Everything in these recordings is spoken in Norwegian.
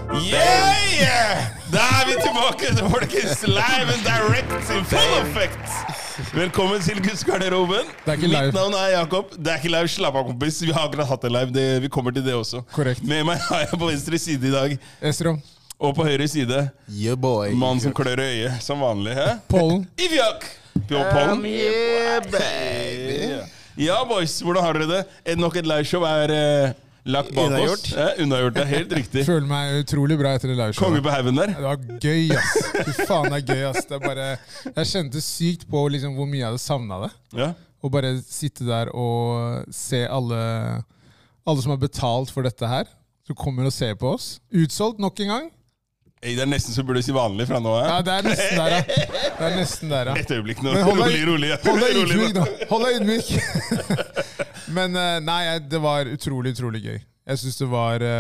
Yeah! Da vi tilbake til folkens live and direct in full effect. Velkommen til Guds garderoben. Mitt navn Jakob. Det ikke live, slapp av kompis. Vi har akkurat hatt det live, vi kommer til det også. Korrekt. Med meg har jeg på venstre side I dag. Esrom. Og på høyre side, yeah, boy. Mannen som klør I øyet, som vanlig. Pollen. Ivjak! Pollen. Yeah, baby. Ja, boys, hvordan har dere det? Nok et liveshow lagt bak oss. Unnagjort, det helt riktig. Føler meg utrolig bra etter det liveshowet. Konge på haugen der. Det var gøy, ass. Fy faen, det gøy, ass. Det bare, jeg kjente sykt på liksom, hvor mye jeg hadde savnet det. Ja. Og bare sitte der og se alle som har betalt for dette her, som kommer og ser på oss. Utsolgt nok en gang. Det nesten så burde du si vanlig fra nå, Ja, det nesten der, ja. Det nesten der, ja. Et øyeblikk nå. Rolig. Hold deg ydmyk nå. Hold deg ydmyk. Men nei, det var utrolig gøy. Jeg synes det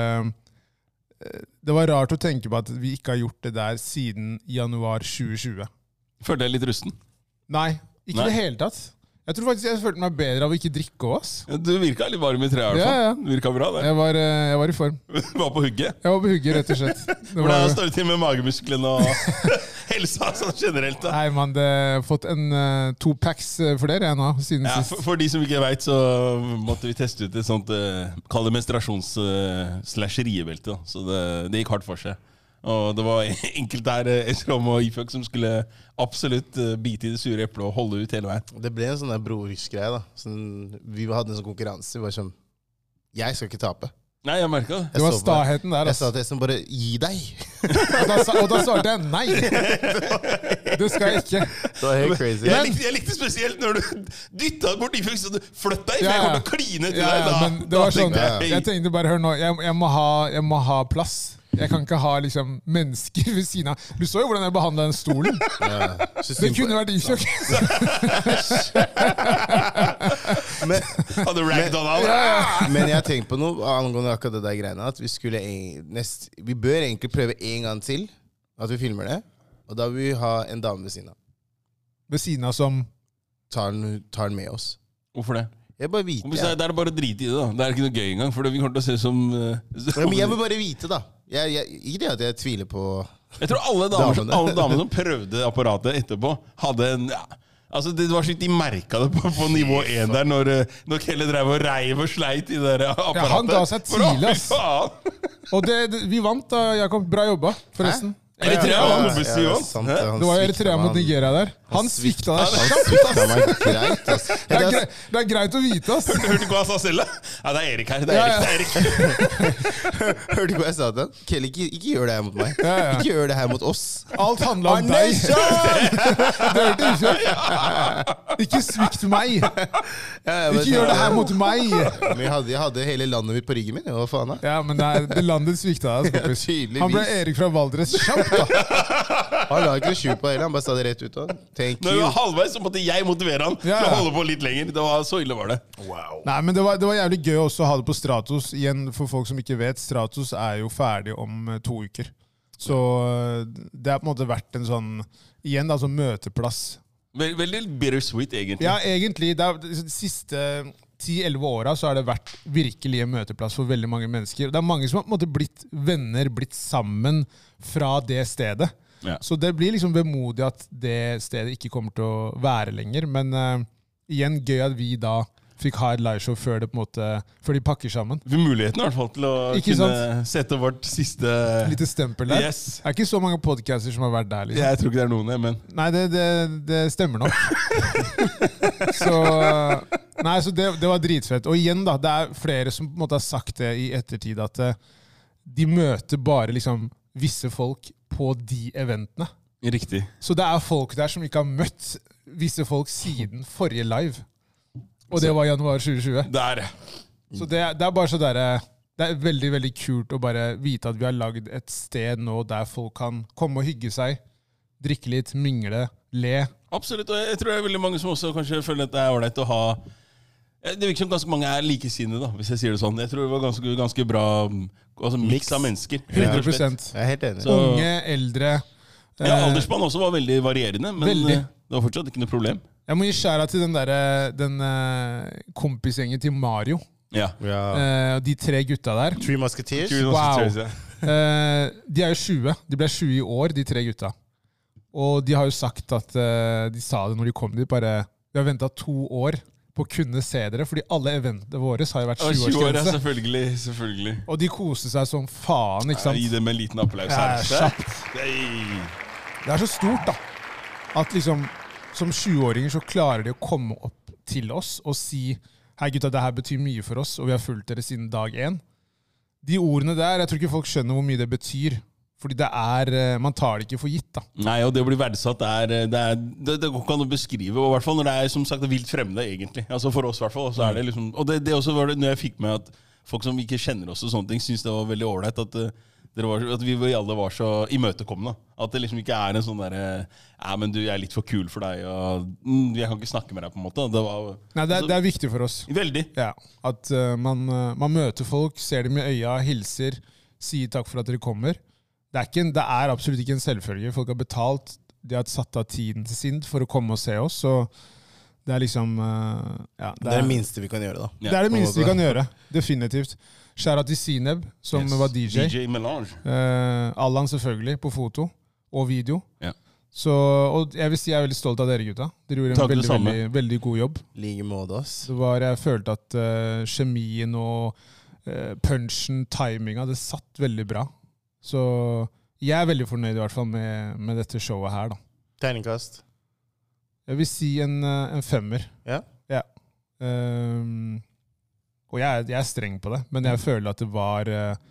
var rart å tenke på at vi ikke har gjort det der siden januar 2020. Følte jeg litt rusten? Nei, ikke det hele tatt. Jeg tror faktisk jeg følte meg bedre av å ikke drikke også. Ja, du virket litt varm I treet I hvert fall. Ja. Du virket bra der. Jeg var I form. Du var på hugget? Jeg var på hugget, rett og slett. Hvordan står det til med magemusklene og helsa sånn generelt da? Nei, man, det har fått 2 packs for dere nå, siden sist. For de som ikke vet, så måtte vi teste ut et sånt, kall det menstruasjons-slash-riebelte. Så det gikk hardt for seg. Og det var enkelt der Esrom og Ifjok som skulle absolutt bite I det sure eplet og holde ut hele veien. Det ble en sånn der brorhusgreie da. Vi hadde en sånn konkurranse. Vi var sånn, jeg skal ikke tape. Nei, jeg merket det. Det var staheten der. Jeg sa til Esrom bare, gi deg. og da svarte jeg nei. Det skal jeg ikke. Det var helt crazy. Jeg likte spesielt når du dyttet bort Ifjok, så du flyttet deg, for jeg kom til å kline til deg da. Men det var sånn, jeg tenkte bare, hør nå, jeg må ha plass. Jeg kan ikke ha liksom, mennesker ved siden av. Du så jo hvordan jeg behandlet den stolen. Det kunne vært Ifjok. Men jeg tenkte på noe angående akkurat det der greiene, at vi bør egentlig prøve en gang til at vi filmer det, og da vil vi ha en dame ved siden av. Ved siden av som? Tar den med oss. Hvorfor det? Jeg bare vite. Det bare å drite I det da. Det ikke noe gøy engang, for vi kommer til å se som... Men jeg vil bare vite da. Ikke det at jeg tviler på Jeg tror alle damer som prøvde apparatet etterpå hadde en... Ja, altså det var slik de merket det på nivå 1 der når Kelle drev og reiv og sleit I det der apparatet. Ja, han ga seg tidlig, ass. Og vi vant da, Jakob. Bra jobba, forresten. Eritrea Det var Eritrea mot Nigeria der. Han svikta deg kjapt. Det greit å vite, ass. Hørte du hva han sa selv? Ja, det Erik her. Det Erik. Hørte du hva jeg sa til han? Kjell, ikke gjør det her mot meg. Ikke gjør det her mot oss. Alt handler om deg. Det hørte ikke. Ikke svikt meg. Ikke gjør det her mot meg. Men jeg hadde hele landet mitt på ryggen min. Hva faen da? Ja, men det landet svikta deg, kompis. Han ble Erik fra Valdres kjapt. Han la ikke skjul på hele, han bare sa det rett ut. Når vi var halvveis, så måtte jeg motivere han til å holde på litt lenger. Det var så ille var det. Wow. Nei, men det var jævlig gøy også å ha det på Stratos. Igjen, for folk som ikke vet, Stratos jo ferdig om 2 uker. Så det har på en måte vært en sånn, igjen da, sånn møteplass. Veldig bittersweet, egentlig. Ja, egentlig. De siste 10-11 årene så har det vært virkelig en møteplass for veldig mange mennesker. Det mange som har på en måte blitt venner, blitt sammen fra det stedet. Ja. Så det blir liksom vemodig at det stedet ikke kommer til å være lenger. Men igjen gøy at vi da fikk ha et liveshow før de pakker sammen. Vi har muligheten I hvert fall til å kunne sette vårt siste... Lite stempel der. Yes. Det ikke så mange podcaster som har vært der. Liksom. Jeg tror ikke det noen, men... Nei, det stemmer nok. så det var dritfett. Og igjen da, det flere som på en måte har sagt det I ettertid, at de møter bare liksom visse folk på de eventene. Riktig. Så det folk der som ikke har møtt visse folk siden forrige live. Og det var januar 2020. Der. Så det bare så der, det veldig, veldig kult å bare vite at vi har laget et sted nå der folk kan komme og hygge seg, drikke litt, mingle, le. Absolutt, og jeg tror det veldig mange som også kanskje føler at det ordentlig å ha... Det virker som ganske mange likesinnede, da, hvis jeg sier det sånn. Jeg tror det var ganske bra mix av mennesker. 100%. Jeg helt enig. Så, unge, eldre. Ja, aldersspann også var veldig varierende, men det var fortsatt ikke noe problem. Jeg må gi skjæra til den kompisgjengen til Mario. Ja. De 3 gutta der. 3 Musketeers. Wow. De er jo 20. De ble 20 i år, de 3 gutta. Og de har jo sagt at de sa det når de kom dit, bare vi har ventet 2 år på å kunne se dere, fordi alle eventene våre har jo vært 20-årsgrense. Selvfølgelig. Og de koser seg som faen, ikke sant? Gi dem en liten applaus her. Det er så stort da, at liksom, som 20-åringer så klarer de å komme opp til oss og si, hei gutta, det her betyr mye for oss, og vi har fulgt dere siden dag 1. De ordene der, jeg tror ikke folk skjønner hvor mye det betyr. Fordi man tar det ikke for gitt da. Nei, og det å bli verdsatt det går ikke an å beskrive, og i hvert fall når det er som sagt vilt fremmede egentlig. Altså for oss i hvert fall, så er det liksom, og det også var det når jeg fikk med at folk som ikke kjenner oss og sånne ting, synes det var veldig ordentlig at vi alle var så imøtekommende. At det liksom ikke er en sånn der, ja, men du, jeg er litt for kul for deg, og jeg kan ikke snakke med deg på en måte. Nei, det er viktig for oss. Veldig. Ja, at man møter folk, ser dem i øya, hilser, sier takk for at dere kommer. Det er absolutt ikke en selvfølge. Folk har betalt, de har satt av tiden til sin for å komme og se oss, så det er liksom... ja, det er det minste vi kan gjøre da. Det er det minste vi kan gjøre, definitivt. Shout-out til Sineb, som var DJ. DJ Melange. Allan selvfølgelig, på foto og video. Ja. Så, og jeg vil si jeg er veldig stolt av dere gutta. Dere gjorde en veldig, veldig god jobb. Like måte, ass. Jeg følte at kjemien og punchen, timinga, det satt veldig bra. Så jeg er veldig fornøyd i hvert fall med dette showet her da. Tegningkast? Jeg vil si en 5-er. Ja? Ja. Og jeg er streng på det, men jeg føler at det var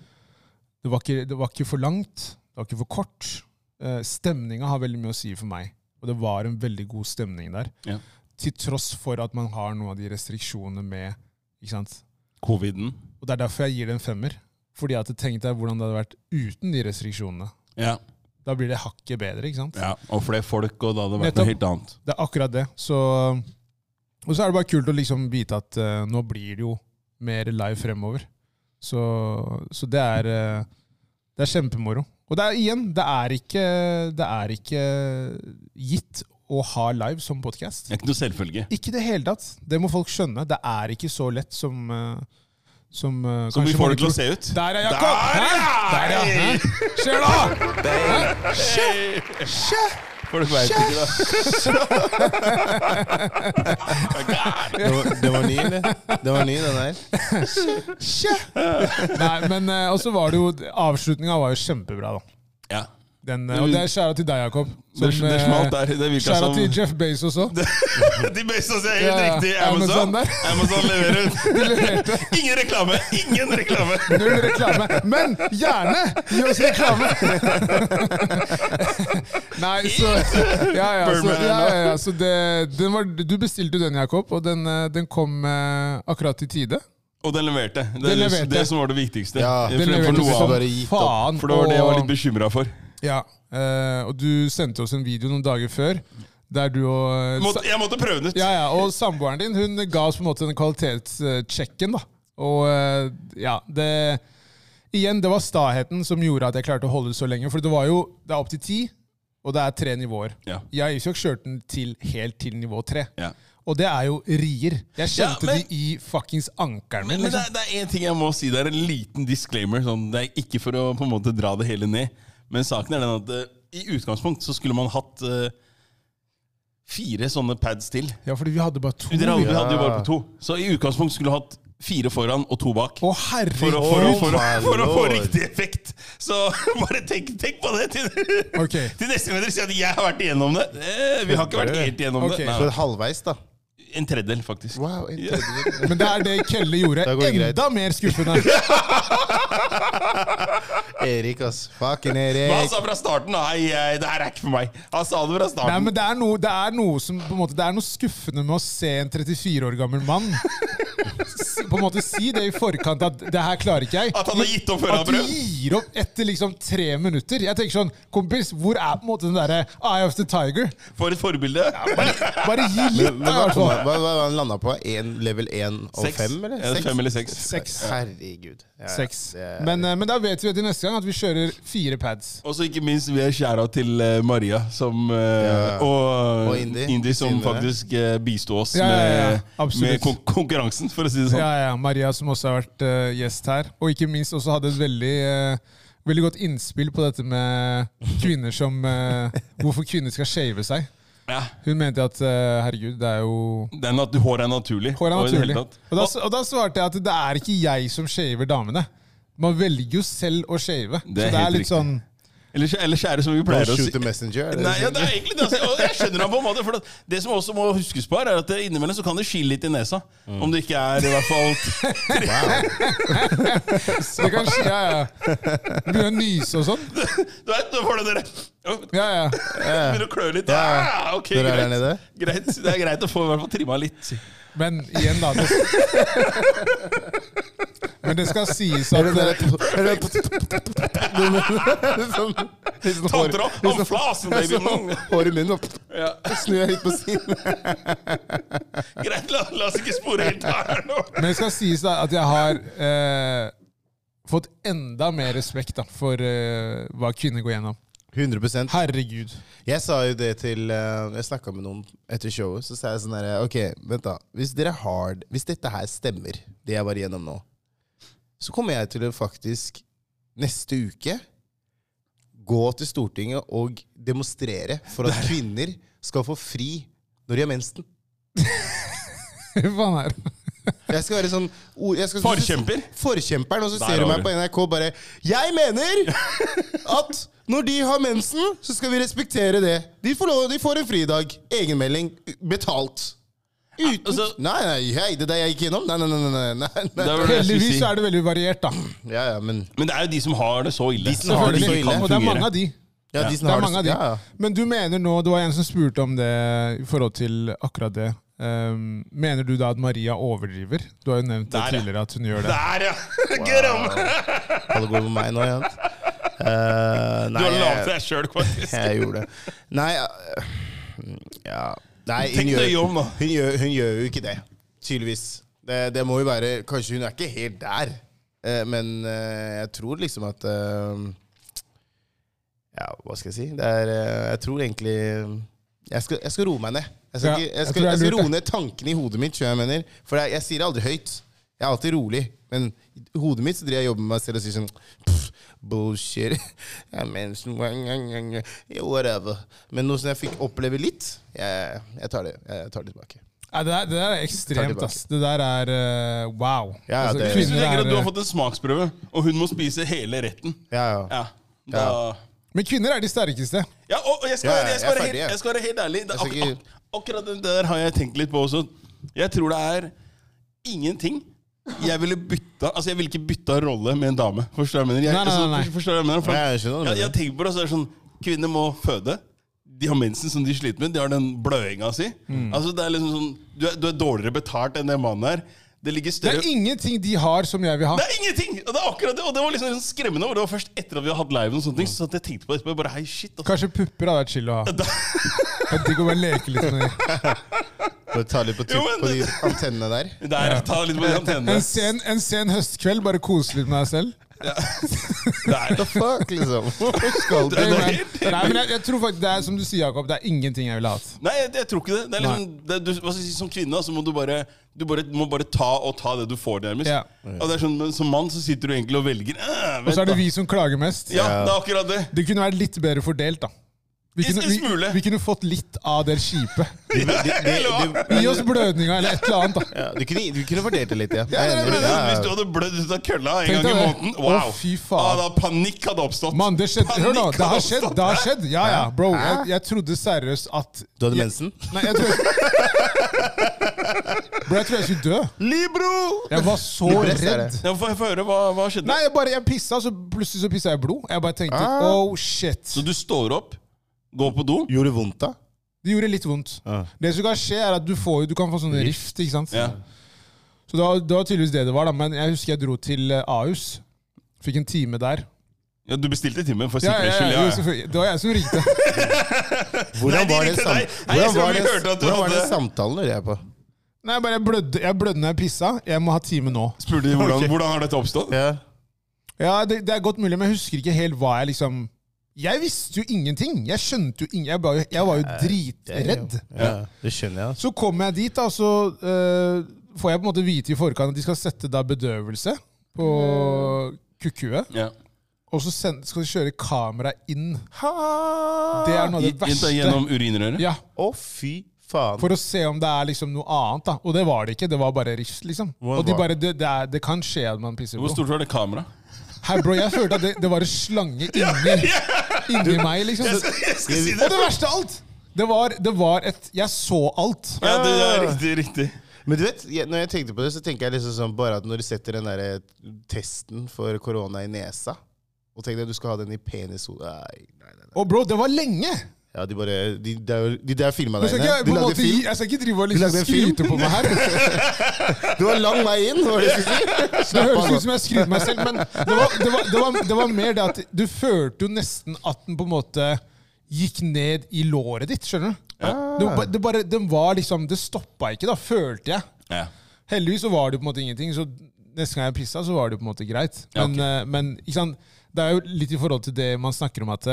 ikke for langt, det var ikke for kort. Stemningen har veldig mye å si for meg, og det var en veldig god stemning der. Ja. Til tross for at man har noen av de restriksjonene med, ikke sant? Coviden. Og det er derfor jeg gir det en 5-er. Fordi at jeg tenkte hvordan det hadde vært uten de restriksjonene. Ja. Da blir det hakket bedre, ikke sant? Ja, og flere folk, og da hadde det vært noe helt annet. Det er akkurat det. Og så er det bare kult å liksom vite at nå blir det jo mer live fremover. Så det er kjempemoro. Og det er ikke gitt å ha live som podcast. Det er ikke noe selvfølge. Ikke det hele tatt. Det må folk skjønne. Det er ikke så lett som vi får det til å se ut. Der er Jakob! Der ja! Skjer da! Skje! Folk vet ikke da. Det var ny, eller? Det var ny, den der. Skje! Nei, men også var det jo, avslutningen var jo kjempebra da. Ja. Og det er kjære til deg, Jakob. Det smalt der. Kjære til Jeff Bezos også. De Bezos er helt riktig. Amazon leverer. De leverte. Ingen reklame. Null reklame. Men gjerne gi oss reklame. Nei, så du bestilte den, Jakob, og den kom akkurat i tide. Og den leverte. Det som var det viktigste. Ja, den leverte faen. For det var det jeg var litt bekymret for. Ja, og du sendte oss en video noen dager før, der du og... Jeg måtte prøve den ut. Ja, og samboeren din, hun ga oss på en måte den kvalitetschecken da. Og ja, det var staheten som gjorde at jeg klarte å holde det så lenge, for det er opp til 10, og det er 3 nivåer. Ja. Jeg kjørte den helt til nivå 3. Ja. Og det er jo rier. Jeg kjente de i fuckings ankeren min. Men det er en ting jeg må si, det er en liten disclaimer. Sånn, det er ikke for å på en måte dra det hele ned. Men saken er den at i utgangspunkt så skulle man hatt 4 sånne pads til. Ja, fordi vi hadde bare 2. Vi hadde jo bare på 2. Så i utgangspunkt skulle du hatt 4 foran og 2 bak. Å, herregud! For å få riktig effekt. Så bare tenk på det til neste gang dere sier at jeg har vært igjennom det. Vi har ikke vært helt igjennom det. Så halvveis da? En tredjedel, faktisk. Wow, en tredjedel. Men det er det Kelle gjorde. Enda mer skuffende. Erik, ass. Fucking Erik. Men han sa fra starten, nei, det her er ikke for meg. Han sa det fra starten. Nei, men det er noe som, på en måte, det er noe skuffende med å se en 34 år gammel mann på en måte si det i forkant at det her klarer ikke jeg. At han har gitt opp før han prøvd. At du gir opp etter liksom 3 minutter. Jeg tenker sånn, kompis, hvor er på en måte den der Eye of the Tiger? For et forbilde. Ja, bare gi litt da, i hvert fall. Hva han landet på? Level 1 og 5, eller? 5 eller 6. 6. Herregud. Ja, 6. Men da vet vi til neste gang at vi kjører 4 pads. Og så ikke minst vi er kjære til Maria som, og Indy som faktisk bistod oss med konkurransen, for å si det sånn. Ja, Maria som også har vært gjest her. Og ikke minst også hadde et veldig godt innspill på dette med kvinner som hvorfor kvinner skal shave seg. Ja. Hun mente at herregud, det er jo Hår er naturlig. Hår er naturlig. Og da svarte jeg at det er ikke jeg som shaver damene. Man velger jo selv å shave. Så det er litt sånn Eller kjære som vi pleier å si. Shoot the messenger. Nei, ja, det er egentlig det. Og jeg skjønner han på en måte. For det som også må huskes på, er at innimellom så kan det skille litt i nesa. Om det ikke er i hvert fall Det kan skje, ja. Begynner å nyse og sånn. Du vet, da får du dere Ja. Begynner å klø litt. Ok, greit. Det er greit å få i hvert fall trimma litt. Men igjen da Men det skal sies at Tantra, han flasen, baby. Hår i munnen. Snur jeg litt på siden. Greit, la oss ikke spore helt her nå. Men det skal sies da at jeg har fått enda mer respekt da, for hva kvinner går gjennom. 100%. Herregud. Jeg sa jo det til jeg snakket med noen etter showet, så sa jeg sånn her, ok, vent da, hvis dette her stemmer, det jeg var igjennom nå, så kommer jeg til å faktisk neste uke gå til Stortinget og demonstrere for at kvinner skal få fri når de har mensen. Hva faen er det? Jeg skal være sånn Forkjemperen, og så ser du meg på NRK bare jeg mener at når de har mensen, så skal vi respektere det. De får en fridag. Egenmelding. Betalt. Uten Nei, det der jeg gikk gjennom. Nei. Heldigvis er det veldig variert, da. Ja, men det er jo de som har det så ille. Og det er mange av de. Ja, de som har det så ille. Men du mener nå, det var en som spurte om det i forhold til akkurat det. Mener du da at Maria overdriver? Du har jo nevnt det tidligere at hun gjør det. Der, ja! Get om! Alle går med meg nå, ja. Du har laget deg selv, faktisk. Jeg gjorde det. Nei, hun gjør jo ikke det. Tydeligvis. Det må jo være, kanskje hun er ikke helt der. Men jeg tror liksom at ja, hva skal jeg si? Jeg tror egentlig jeg skal roe meg ned. Jeg skal roe ned tankene i hodet mitt, jeg mener. For jeg sier det aldri høyt. Jeg er alltid rolig. Men i hodet mitt så driver jeg jobber med meg selv og sier sånn bullshit. Whatever. Men nå som jeg fikk oppleve litt, jeg tar det tilbake. Ja, det der er ekstremt, ass. Det der er wow. Ja, hvis du tenker at du har fått en smaksprøve, og hun må spise hele retten. Men kvinner er de sterkeste. Ja, og jeg skal være helt ærlig. Akkurat det der har jeg tenkt litt på også. Jeg tror det er ingenting jeg ville bytta. Altså jeg ville ikke bytta rolle med en dame. Forstår du hva jeg mener? Nei. Forstår du hva jeg mener? Jeg tenker på det, så er det sånn, kvinner må føde. De har mensen som de sliter med. De har den bløinga si. Altså det er liksom sånn, du er dårligere betalt enn den mannen her. Det er ingenting de har som jeg vil ha. Det er ingenting! Og det er akkurat det. Og det var liksom skremmende. Og det var først etter at vi har hatt live og sånne ting, så jeg tenkte på det. Bare, hei, shit. Altså. Kanskje pupper hadde vært chill å ha. Jeg tenker å bare leke litt med dem. Bare ta litt på de antennene der. Ta litt på de antennene. En sen høstkveld, bare kose litt med deg selv. What the fuck, liksom? Nei, men jeg tror faktisk det er som du sier, Jakob. Det er ingenting jeg ville hatt. Nei, jeg tror ikke det. Det er liksom, hva skal jeg si, som kvinne så må du bare ta det du får nærmest. Og det er sånn, som mann så sitter du egentlig og velger. Og så er det vi som klager mest. Ja, det er akkurat det. Det kunne vært litt bedre fordelt, da. Vi kunne fått litt av det skipet. Gi oss blødninga eller et eller annet, da. Du kunne fordelt det litt, ja. Hvis du hadde blødd ut av kølla en gang i måneden, wow. Fy faen. Da panikk hadde oppstått. Mann, det skjedde. Hør nå, det har skjedd. Ja, bro. Jeg trodde seriøst at du hadde mensen? Nei, jeg tror jeg skulle dø. Libro! Jeg var så redd. Få høre, hva skjedde? Nei, jeg pissa, så plutselig så pissa jeg blod. Jeg bare tenkte, oh shit. Så du står opp, går på do? Gjorde det vondt da? Det gjorde litt vondt. Det som kan skje er at du kan få sånne rift, ikke sant? Ja. Så det var tydeligvis det var da, men jeg husker jeg dro til Ahus. Fikk en time der. Ja, du bestilte time for sikkerhets skyld, ja. Det var jeg som ringte. Hvordan var det samtalen du er på? Nei, jeg blødde når jeg pissa. Jeg må ha time nå. Spurte de hvordan har dette oppstått? Ja, det er godt mulig, men jeg husker ikke helt hva jeg liksom... Jeg visste jo ingenting. Jeg skjønte jo jeg var jo dritredd. Ja, det skjønner jeg. Så kommer jeg dit, da, så får jeg på en måte vite i forkant at de skal sette da bedøvelse på kukkhuet. Ja. og så skal de kjøre kamera inn. Det noe av det verste. Gjennom urinrøret? Ja. Fy faen. For å se om det liksom noe annet da. Og det var det ikke, det var bare rift liksom. Og de bare, det kan skje at man pisser på. Hvor stort var det kamera? Hei bro, jeg følte at det var en slange inni meg liksom. Jeg skal si det. Og det verste av alt, det var jeg så alt. Ja, det riktig. Men du vet, når jeg tenkte på det, så tenker jeg liksom sånn, bare at når du setter den der testen for korona i nesa, og tenker at du skal ha den i penishodet. Nei. Og bro, det var lenge. Ja, de der filmet deg inne. Jeg skal ikke drive og liksom skryte på meg her. Du var lang vei inn, var det du skulle si? Det høres ut som jeg skryter meg selv, men det var mer det at du følte jo nesten at den på en måte gikk ned i låret ditt, skjønner du? Det stoppet ikke da, følte jeg. Ja. Heldigvis så var det på en måte ingenting, så neste gang jeg pisset så var det på en måte greit. Men ikke sant, det jo litt i forhold til det man snakker om at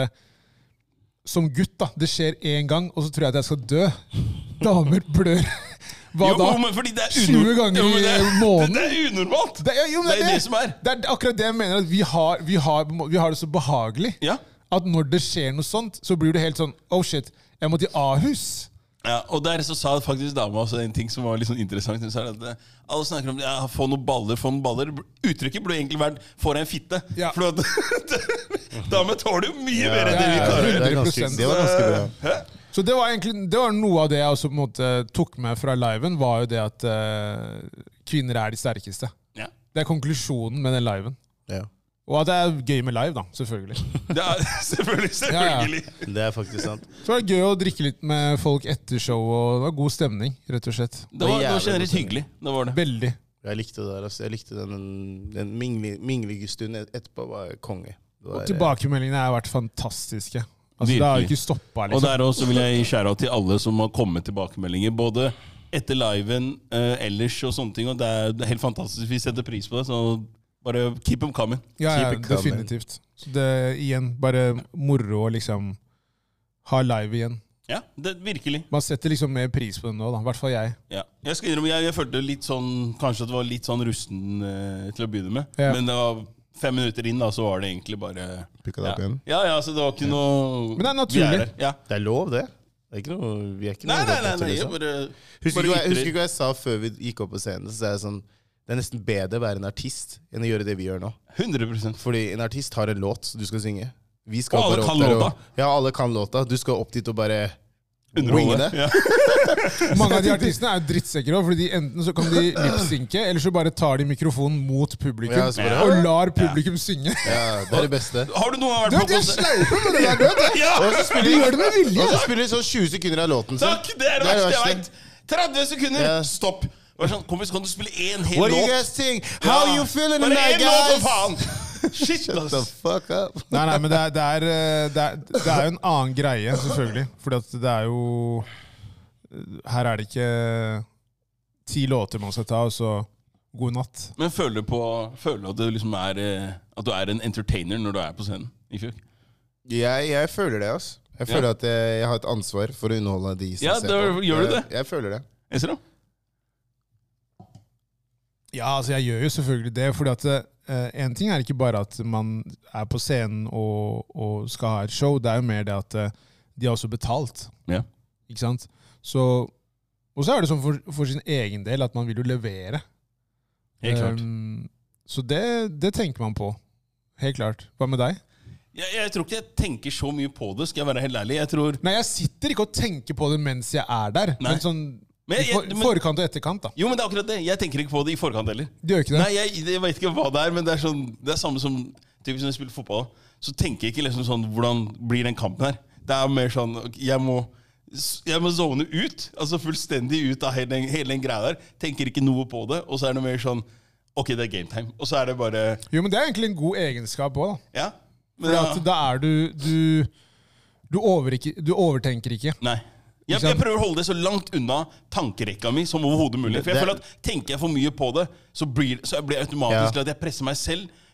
som gutt da, det skjer en gang, og så tror jeg at jeg skal dø. Damer blør. Hva da? Men fordi det 20 ganger i måneden. Det unormalt. Det det som er. Det akkurat det jeg mener, at vi har det så behagelig. Ja. At når det skjer noe sånt, så blir det helt sånn, oh shit, jeg må til Ahus. Ja, og der så sa faktisk dama også en ting som var litt sånn interessant. Hun sa at alle snakker om få noen baller. Uttrykket burde egentlig vært få deg en fitte. Ja. For at damer tåler jo mye mer enn det vi klarer. Det var ganske bra. Så det var noe av det jeg også på en måte tok med fra liven, var jo det at kvinner de sterkeste. Ja. Det konklusjonen med den liven. Ja. Og at det gøy med live da, selvfølgelig. Det selvfølgelig. Ja. Det faktisk sant. Så var det gøy å drikke litt med folk etter show, og det var god stemning, rett og slett. Det var generelt hyggelig. Det var det. Veldig. Jeg likte det der, altså. Jeg likte den minglestunden etterpå var konge. Og tilbakemeldingene har vært fantastiske. Altså, det har jo ikke stoppet, liksom. Og der også vil jeg skjære av til alle som har kommet tilbakemeldinger, både etter liven, ellers og sånne ting, og det helt fantastisk. Vi setter pris på det, så bare keep them coming. Ja, definitivt. Så det igjen, bare moro å liksom ha live igjen. Ja, det virkelig. Man setter liksom mer pris på det nå da, i hvert fall jeg. Ja. Jeg skal innrømme, jeg følte litt sånn, kanskje at det var litt sånn rusten til å begynne med. Ja. Men det var 5 minutter inn da, så var det egentlig bare... Pikket opp igjen? Ja, så det var ikke noe... Men det naturlig. Ja. Det lov det. Det ikke noe... Vi ikke noe... Nei, jeg bare... Husker ikke hva jeg sa før vi gikk opp på scenen, så sa jeg sånn... Det nesten bedre å være en artist enn å gjøre det vi gjør nå. 100%. Fordi en artist har en låt du skal synge. Vi skal og alle bare kan låta. Ja, alle kan låta. Du skal opp dit og bare winge det. Ja. Mange av de artistene jo drittsekker også, fordi enten så kan de lipsynke, eller så bare tar de mikrofonen mot publikum og lar publikum synge. Ja, det det beste. Har du noen vært på konsert? Du, jeg sleiper med det der, ja. De gjør det med vilje. Og så spiller de sånn 20 sekunder av låten sin. Takk, det det verste jeg vet. 30 sekunder, stopp. Sånn, kompis, kan du spille en hel låt? What do you guys think? How you feeling tonight, guys? Faen. Shit, Shut the fuck up. Nei, men det jo en annen greie, selvfølgelig. Fordi at det jo... Her det ikke 10 låter man skal ta, og så god natt. Men føler du at du liksom at du en entertainer når du på scenen i fjor? Jeg føler det, altså. Jeg føler at jeg har et ansvar for å underholde de som ser på. Gjør du det? Jeg føler det. Jeg ser det. Ja, altså jeg gjør jo selvfølgelig det, fordi at en ting ikke bare at man på scenen og skal ha et show, det jo mer det at de har også betalt. Ja. Ikke sant? Så, og så det sånn for sin egen del at man vil jo levere. Helt klart. Så det tenker man på. Helt klart. Hva med deg? Jeg tror ikke jeg tenker så mye på det, skal jeg være helt ærlig. Nei, jeg sitter ikke og tenker på det mens jeg der. Nei. Men sånn... forkant og etterkant da. Jo, men det akkurat det. Jeg tenker ikke på det i forkant heller. Du gjør ikke det? Nei, jeg vet ikke hva det men det sånn, det samme som typisk når jeg spiller fotball. Så tenker jeg ikke liksom sånn, hvordan blir den kampen her? Det mer sånn, jeg må zone ut, altså fullstendig ut av hele den greia der. Tenker ikke noe på det, og så det mer sånn, ok, det game time. Og så det bare... Jo, men det egentlig en god egenskap også da. Ja. Men for da du overtenker ikke. Nei. Jeg prøver å holde det så langt unna tankerekka mi som overhodet mulig. For jeg føler at tenker jeg for mye på det, så blir jeg automatisk til at jeg presser meg selv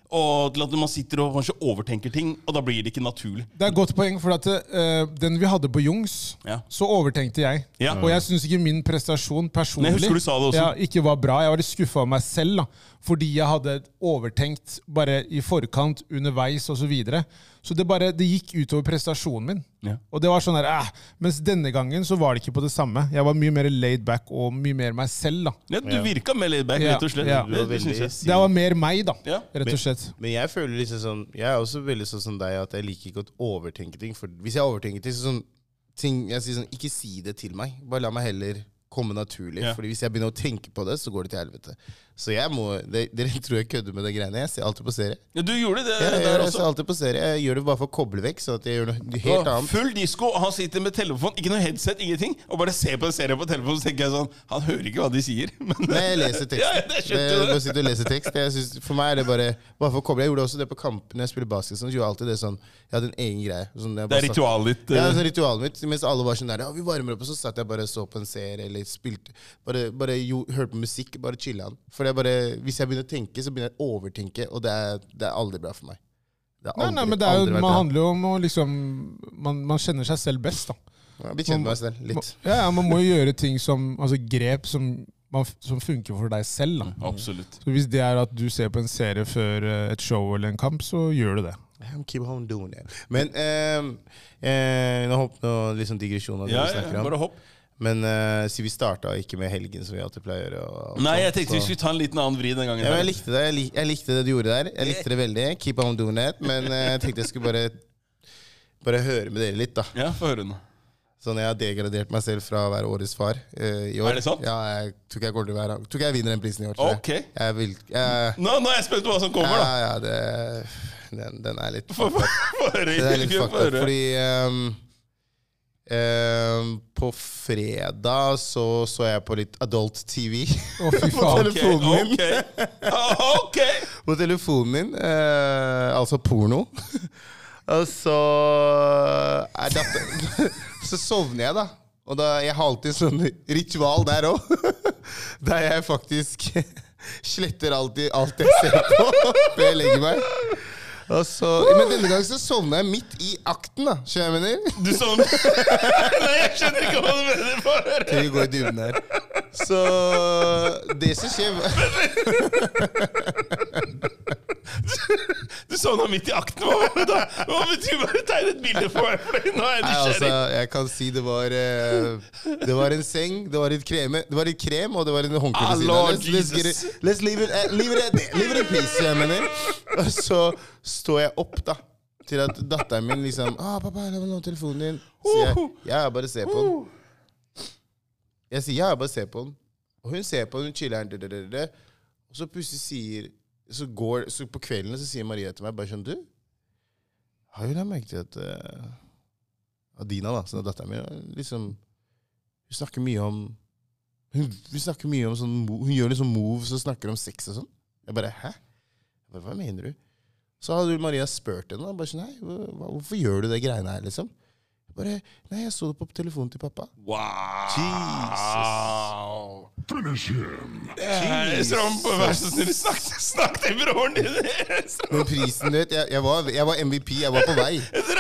og til at man sitter og kanskje overtenker ting, og da blir det ikke naturlig. Det er et godt poeng, for at den vi hadde på Jungs, så overtenkte jeg. Ja. Og jeg synes ikke min prestasjon personlig ikke var bra. Jeg var litt skuffet av meg selv, da, fordi jeg hadde overtenkt bare i forkant, underveis og så videre. Så det gikk utover prestasjonen min. Ja. Og det var sånn her, mens denne gangen så var det ikke på det samme. Jeg var mye mer laid back og mye mer meg selv, da. Ja, du virket mer laid back, rett og slett. Ja. Det var mer meg, da, rett og slett. Men jeg føler liksom sånn, jeg er også veldig sånn som deg, at jeg liker ikke å overtenke ting. For hvis jeg overtenker ting, jeg sier sånn, ikke si det til meg. Bare la meg heller komme naturlig. Fordi hvis jeg begynner å tenke på det, så går det til helvete. Så jeg må, dere tror jeg kødder med de greiene. Jeg ser alltid på serie. Ja, du gjorde det der også. Jeg ser alltid på serie. Jeg gjør det bare for å koble vekk, så at jeg gjør noe helt annet. Full disco, og han sitter med telefon, ikke noe headset, ingenting, og bare ser på en serie på telefonen, så tenker jeg sånn, han hører ikke hva de sier. Men... Nei, jeg leser teksten. Jeg sitter og leser tekst. For meg er det bare for å koble. Jeg gjorde også det på kampen når jeg spiller basket, så gjorde jeg alltid det sånn, jeg hadde en egen greie. Sånn, det er ritualet ditt. Ja, det er ritualet mitt. Mens alle var sånn der, vi varmer opp, og så satt jeg bare og så på en serie, eller spilte, bare hørte på musikk, bare chillet han. For hvis jeg begynner å tenke, så begynner jeg å overtenke, og det er aldri bra for meg. Nei, men man handler jo om å liksom, man kjenner seg selv best, da. Ja, vi kjenner meg selv, litt. Ja, man må jo gjøre ting altså grep som funker for deg selv, da. Absolutt. Så hvis det er at du ser på en serie før et show eller en kamp, så gjør du det. Keep on doing it. Men nå hopp noe liksom digresjoner du snakker om. Bare hopp. Men så vi startet ikke med helgen som vi alltid pleier å gjøre. Nei, jeg tenkte vi skulle ta en liten annen vri den gangen. Ja, jeg likte det. Jeg likte det du gjorde der. Jeg likte det veldig. Keep on doing it. Men jeg tenkte jeg skulle bare høre med dere litt, da. Ja, få høre nå. Sånn, jeg har degradert meg selv fra å være årets far i år. Er det sant? Ja, jeg tror ikke jeg kommer til å være. Jeg tror ikke jeg vinner den prisen i år. Ok. Nå er jeg spent på hva som kommer, da. Ja, den er litt fucked up. Den er litt fucked up, fordi på fredag så jeg på litt adult TV på telefonen min. På telefonen min, altså porno. Og så så sovner jeg, da. Og jeg har alltid sånn ritual der også, der jeg faktisk sletter alltid alt jeg ser på før jeg legger meg. Men denne gangen så sovner jeg midt i akten, da. Skjønner jeg mener? Du sovner? Nei, jeg skjønner ikke hva du mener for. Kan vi gå i dybden her? Så det som skjer Du sovner midt i akten? Hva betyr bare tegne et bilde for meg? For nå er jeg nysgjerrig. Jeg kan si det var en seng, det var litt krem, og det var en håndkle. Let's leave it in peace, jeg mener. Og så står jeg opp, da, til at datteren min liksom, pappa, la meg låne telefonen din. Så jeg bare ser på den. Jeg sier, jeg bare ser på den. Og hun ser på den, hun chiller her, og så plutselig sier, så på kvelden så sier Maria til meg, bare sånn, du, har jo da merket til at Adina, da, som er datteren min, liksom, hun snakker mye om sånn, hun gjør liksom moves og snakker om sex og sånn. Jeg bare, hæ? Hva mener du? Så hadde Maria spurt henne, bare sånn, nei, hvorfor gjør du det greiene her, liksom? Bare, nei, jeg så det på telefonen til pappa. Wow! Jesus! Finish him! Vær så snill, snakk til broren din! Men prisen, du vet, jeg var MVP, jeg var på vei.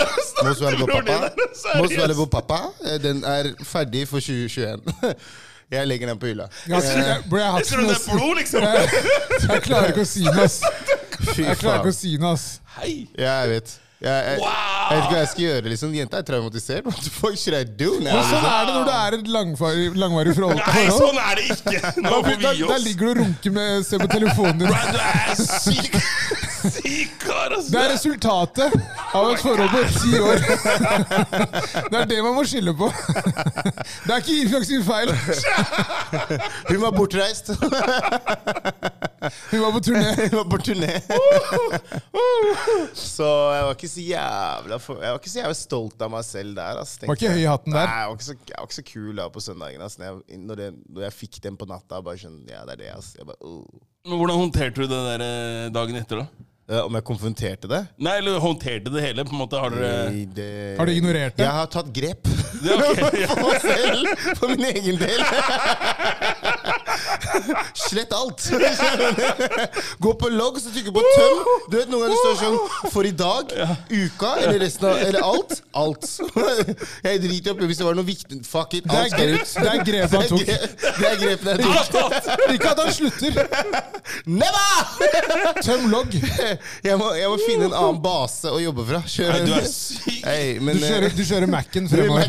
Må svare på pappa. Den er ferdig for 2021. Jeg legger den på hylla. Jeg tror det er blod, liksom. Jeg klarer ikke å si noe, ass. Jeg klarer ikke å si noe, ass. Hei! Ja, jeg vet. Jeg vet ikke hva jeg skal gjøre, liksom. Jenta er traumatisert. What the fuck should I do now? Sånn er det når det er et langvarig forhold. Nei, sånn er det ikke. Der ligger du og runker se på telefonen din. Du er syk kar, altså. Det er resultatet av et forhold på 10 år. Det er det man må skille på. Det er ikke Ifjok sin feil. Hun var bortreist. Hun var på turné. Så jeg var ikke så jævla stolt av meg selv der. Var ikke høy i hatten der? Nei, jeg var ikke så kul da på søndagen. Når jeg fikk den på natta, bare sånn, ja, det er det. Jeg bare, Men hvordan håndterte du det der dagen etter, da? Om jeg konfronterte det? Nei, eller håndterte det hele, på en måte. Har du ignorert det? Jeg har tatt grep. Okay, ja. For meg selv, for min egen del. Slett alt. Gå på logg, så trykker på tøm. Du vet, noen ganger det står sånn for i dag, uka, eller resten av, eller alt. Alt. Jeg driter opp hvis det var noe viktig. Fuck it, alt skal ut. Det er grep han tok. Det er grepet jeg tok. Ikke at han slutter. Never! Tøm logg. Jeg må finne en annen base å jobbe fra. Du er syk. Hey, men, du kjører Mac-en fremover.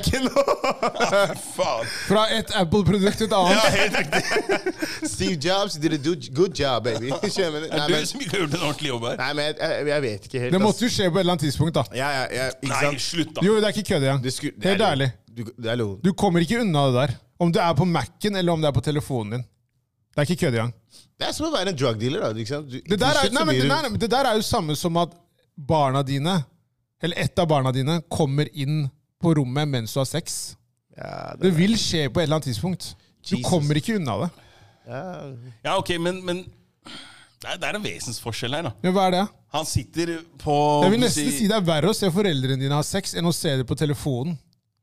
Faen. Fra et Apple-produkt til et annet. Ja, helt riktig. Steve Jobs did a good job, baby. Det er du som ikke har gjort en ordentlig jobb her. Nei, men jeg vet ikke helt. Det måtte jo skje på et eller annet tidspunkt, da. Ikke Nei, sant? slutt da. Jo, det er ikke kødd igjen. Helt ærlig. Det er lov. Du kommer ikke unna det der. Om det er på Mac-en eller om det er på telefonen din. Det er ikke kødd igjen. Det er som å være en drug dealer, da. Ikke sant? Det der er jo samme som at barna dine, eller ett av barna dine, kommer inn på rommet mens du har sex. Ja, det vil skje på et eller annet tidspunkt. Du kommer ikke unna det. Ja, ok, men det er en vesensforskjell her da. Ja, hva er det? Han sitter på... Jeg vil nesten si det er verre å se foreldrene dine ha sex enn å se det på telefonen.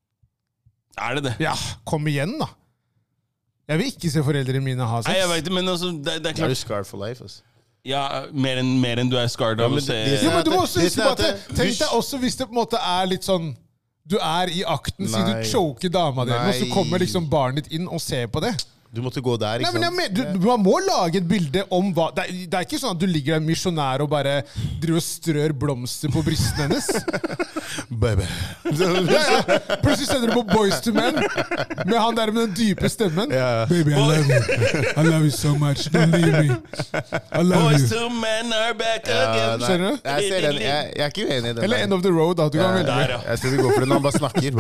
Er det det? Ja, kom igjen da. Jeg vil ikke se foreldrene mine ha sex. Nei, jeg vet det, men altså, det er klart... Er du scarred for life, altså? Ja, mer enn du er scarred av å se... Jo, men du må også huske på at tenk deg også hvis det på en måte er litt sånn, du er i akten, siden du choker dama din, og så kommer liksom barnet ditt inn og ser på det. Du måtte gå der, ikke sant? Man må lage et bilde om hva... Det er ikke sånn at du ligger der misjonær og bare driver og strør blomster på brystene hennes. Baby. Ja. Plutselig sender du på Boys to Men med han der med den dype stemmen. Baby, I love you. I love you so much. Don't leave me. I love Boys you. to Men are back again. Skjønner du? Jeg er ikke uenig i den. Eller End of the Road, da. Du kan velge. Jeg tror vi går for det når han bare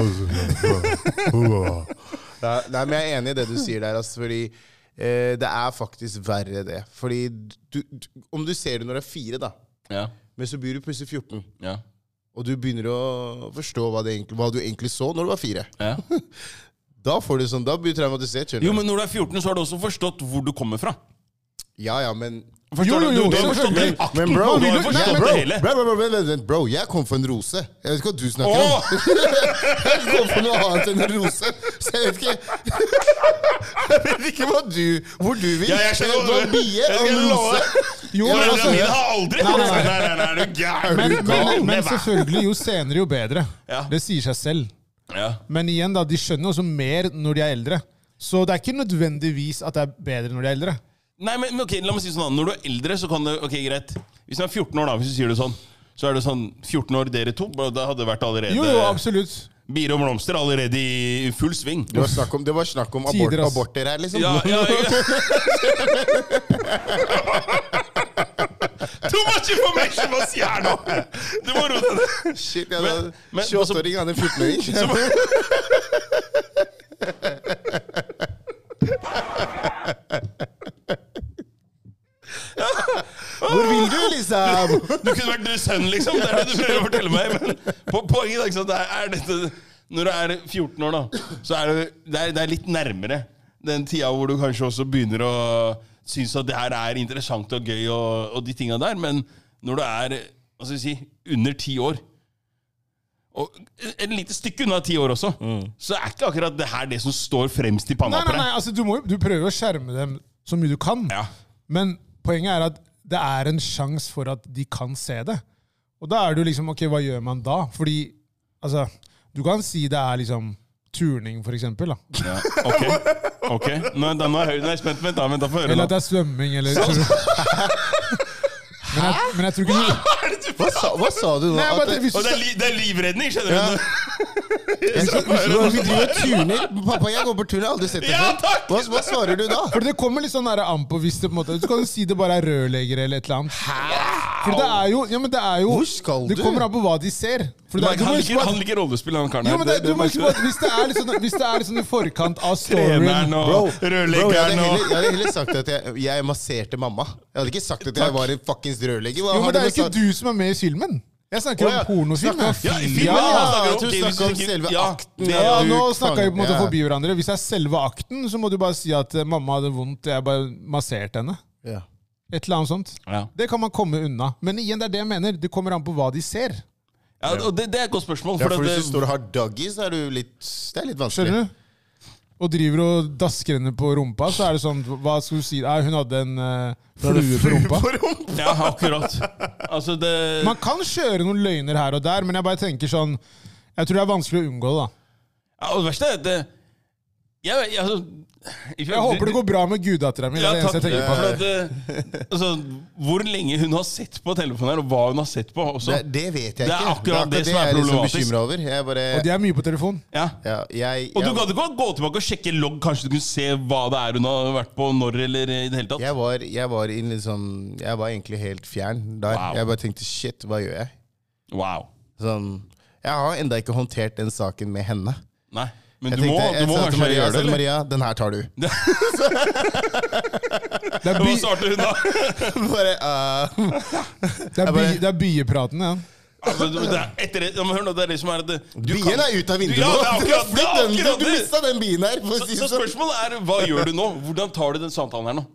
snakker. Nei, men jeg er enig i det du sier der, altså, fordi det er faktisk verre det. Fordi om du ser det når du er 4 da, men så blir du plutselig 14, og du begynner å forstå hva du egentlig så når du var 4. Da får du sånn, da blir du traumatisert, skjønner du? Jo, men når du er 14 så har du også forstått hvor du kommer fra. Ja, men... Jo, men bro, jeg kom for en rose. Jeg vet ikke hva du snakker om. Jeg kom for noe annet enn en rose. Så jeg vet ikke hvor du vil. Ja, jeg skjønner hva du vil. Jeg skal love. Jo, men altså, min har aldri rose. Nei, er du gæren? Men selvfølgelig, jo senere jo bedre. Det sier seg selv. Men igjen da, de skjønner også mer når de er eldre. Så det er ikke nødvendigvis at det er bedre når de er eldre. Nei, men ok, la meg si sånn. Når du er eldre, så kan det... Ok, greit. Hvis du er 14 år da, hvis du sier det sånn, så er det sånn 14 år dere to, da hadde det vært allerede... Jo, absolutt. Bier og blomster allerede i full sving. Det var snakk om aborter her, liksom. Ja. Too much information, hva sier jeg nå? Du må roe deg. Shit, 28-åring, han er 14-åring. Hvor vil du, liksom? Du kunne vært din sønn, liksom. Det er det du prøver å fortelle meg. Men poenget er dette, når du er 14 år, da, så er det litt nærmere den tida hvor du kanskje også begynner å synes at det her er interessant og gøy og de tingene der. Men når du er, hva skal jeg si, under 10 år, og et lite stykke unna 10 år også, så er ikke akkurat det her det som står fremst i panna på deg. Nei, altså du prøver å skjerme dem så mye du kan, men poenget er at det er en sjans for at de kan se det. Og da er det jo liksom, ok, hva gjør man da? Fordi, altså, du kan si det er liksom turning, for eksempel, da. Ja, ok. Nå er jeg spent, vent da får høre. Eller at det er svømming, eller... Men jeg tror ikke... Hva sa du nå? Det er livredning, skjønner du? Vi driver tuner. Pappa, jeg går på tur, jeg har aldri sett det før. Hva svarer du da? For det kommer litt sånn an på hvis det på en måte... Du kan jo si det bare er rørlegger eller et eller annet. For det er jo... Ja, men det er jo... Hvor skal du? Det kommer an på hva de ser. Han liker rollespill, han karen her. Jo, men du må huske på at hvis det er sånn i forkant av storyen... Treneren og rørleggeren og... Jeg hadde heller sagt at jeg masserte mamma. Jeg hadde ikke sagt at jeg var en fuckings rørlegger. Jo, men det er ikke du som er med i filmen. Jeg snakker om pornofilm. Nå snakker vi på en måte forbi hverandre. Hvis det er selve akten, så må du bare si at mamma hadde vondt, jeg bare masserte henne. Et eller annet sånt. Det kan man komme unna. Men igjen, det er det jeg mener. Det kommer an på hva de ser. Ja, og det er et godt spørsmål. For hvis du står og har duggies, så er det litt vanskelig. Skjønner du? og driver og dasker henne på rumpa, så det sånn, hva skal du si? Hun hadde en flue på rumpa. Ja, akkurat. Altså Man kan kjøre noen løgner her og der, men jeg bare tenker sånn, jeg tror det vanskelig å unngå det da. Ja, og det verste at jeg håper det går bra med guddatteren min, det eneste jeg tenker på. Altså, hvor lenge hun har sett på telefonen her, og hva hun har sett på også. Det vet jeg ikke. Det akkurat det som jeg problematisk. Over. Og de mye på telefon. Ja. Og du kan ikke gå tilbake og sjekke logg, kanskje du kunne se hva det hun har vært på, når eller i det hele tatt. Jeg var egentlig helt fjern der. Wow. Jeg bare tenkte, shit, hva gjør jeg? Wow. Sånn, jeg har enda ikke håndtert den saken med henne. Nei. Men du må kanskje Maria, gjøre det, eller? Maria, den her tar du. Hva svarte hun da? Det byepraten, ja. Det er det som det Bien ut av vinduet nå. Du mistet den bien her. Så spørsmålet hva gjør du nå? Hvordan tar du den samtalen her nå?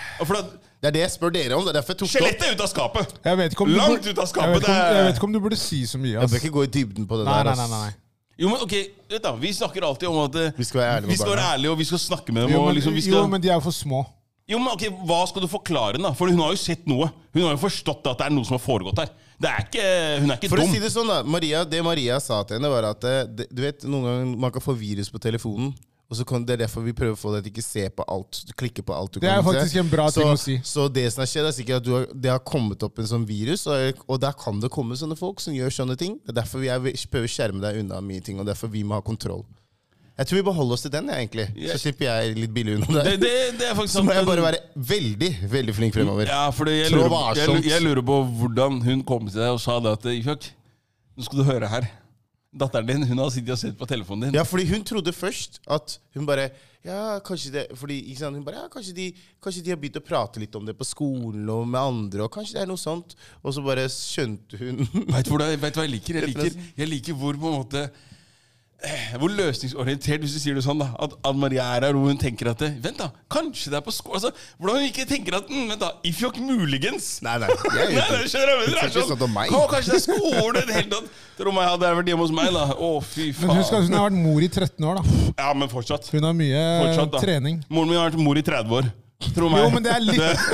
Det det jeg spør dere om. Det derfor jeg tok skjelettet ut av skapet. Langt ut av skapet. Jeg vet ikke om du burde si så mye. Jeg bør ikke gå i dybden på det der. Nei. Jo, men ok, vi snakker alltid om at vi skal være ærlige, og vi skal snakke med dem. Jo, men de jo for små. Jo, men ok, hva skal du forklare den da? For hun har jo sett noe. Hun har jo forstått at det noe som har foregått her. Hun er ikke dum. For å si det sånn da, det Maria sa til henne var at du vet, noen ganger man kan få virus på telefonen. Og så det derfor vi prøver å få deg til ikke se på alt, klikke på alt du kan se. Det faktisk en bra ting å si. Så det som har skjedd sikkert at det har kommet opp en sånn virus, og der kan det komme sånne folk som gjør sånne ting. Det derfor vi prøver å skjerme deg unna mye ting, og derfor vi må ha kontroll. Jeg tror vi beholder oss til den, egentlig. Så slipper jeg litt billig unna der. Det faktisk så må jeg bare være veldig, veldig flink fremover. Ja, for jeg lurer på hvordan hun kom til deg og sa det at Ifjok, nå skal du høre her. Datteren din, hun har sittet og sett på telefonen din. Ja, fordi hun trodde først at hun bare, kanskje det, fordi, ikke sant, hun bare, kanskje de har begynt å prate litt om det på skolen og med andre, og kanskje det noe sånt. Og så bare skjønte hun. Vet du hva jeg liker? Jeg liker hvor på en måte, hvor løsningsorientert, hvis du sier det sånn da, at Maria her, og hun tenker at vent da, kanskje det på skolen, altså, hvordan hun ikke tenker at, vent da, Ifjok muligens. Nei, skjønner du, det sånn, kanskje det skolen, det hele tatt. Tror meg hadde vært hjemme hos meg da. Fy faen. Men husk at hun har vært mor i 13 år da. Ja, men fortsatt. Hun har mye trening. Moren min har vært mor i 30 år. Tro meg. Jo, men det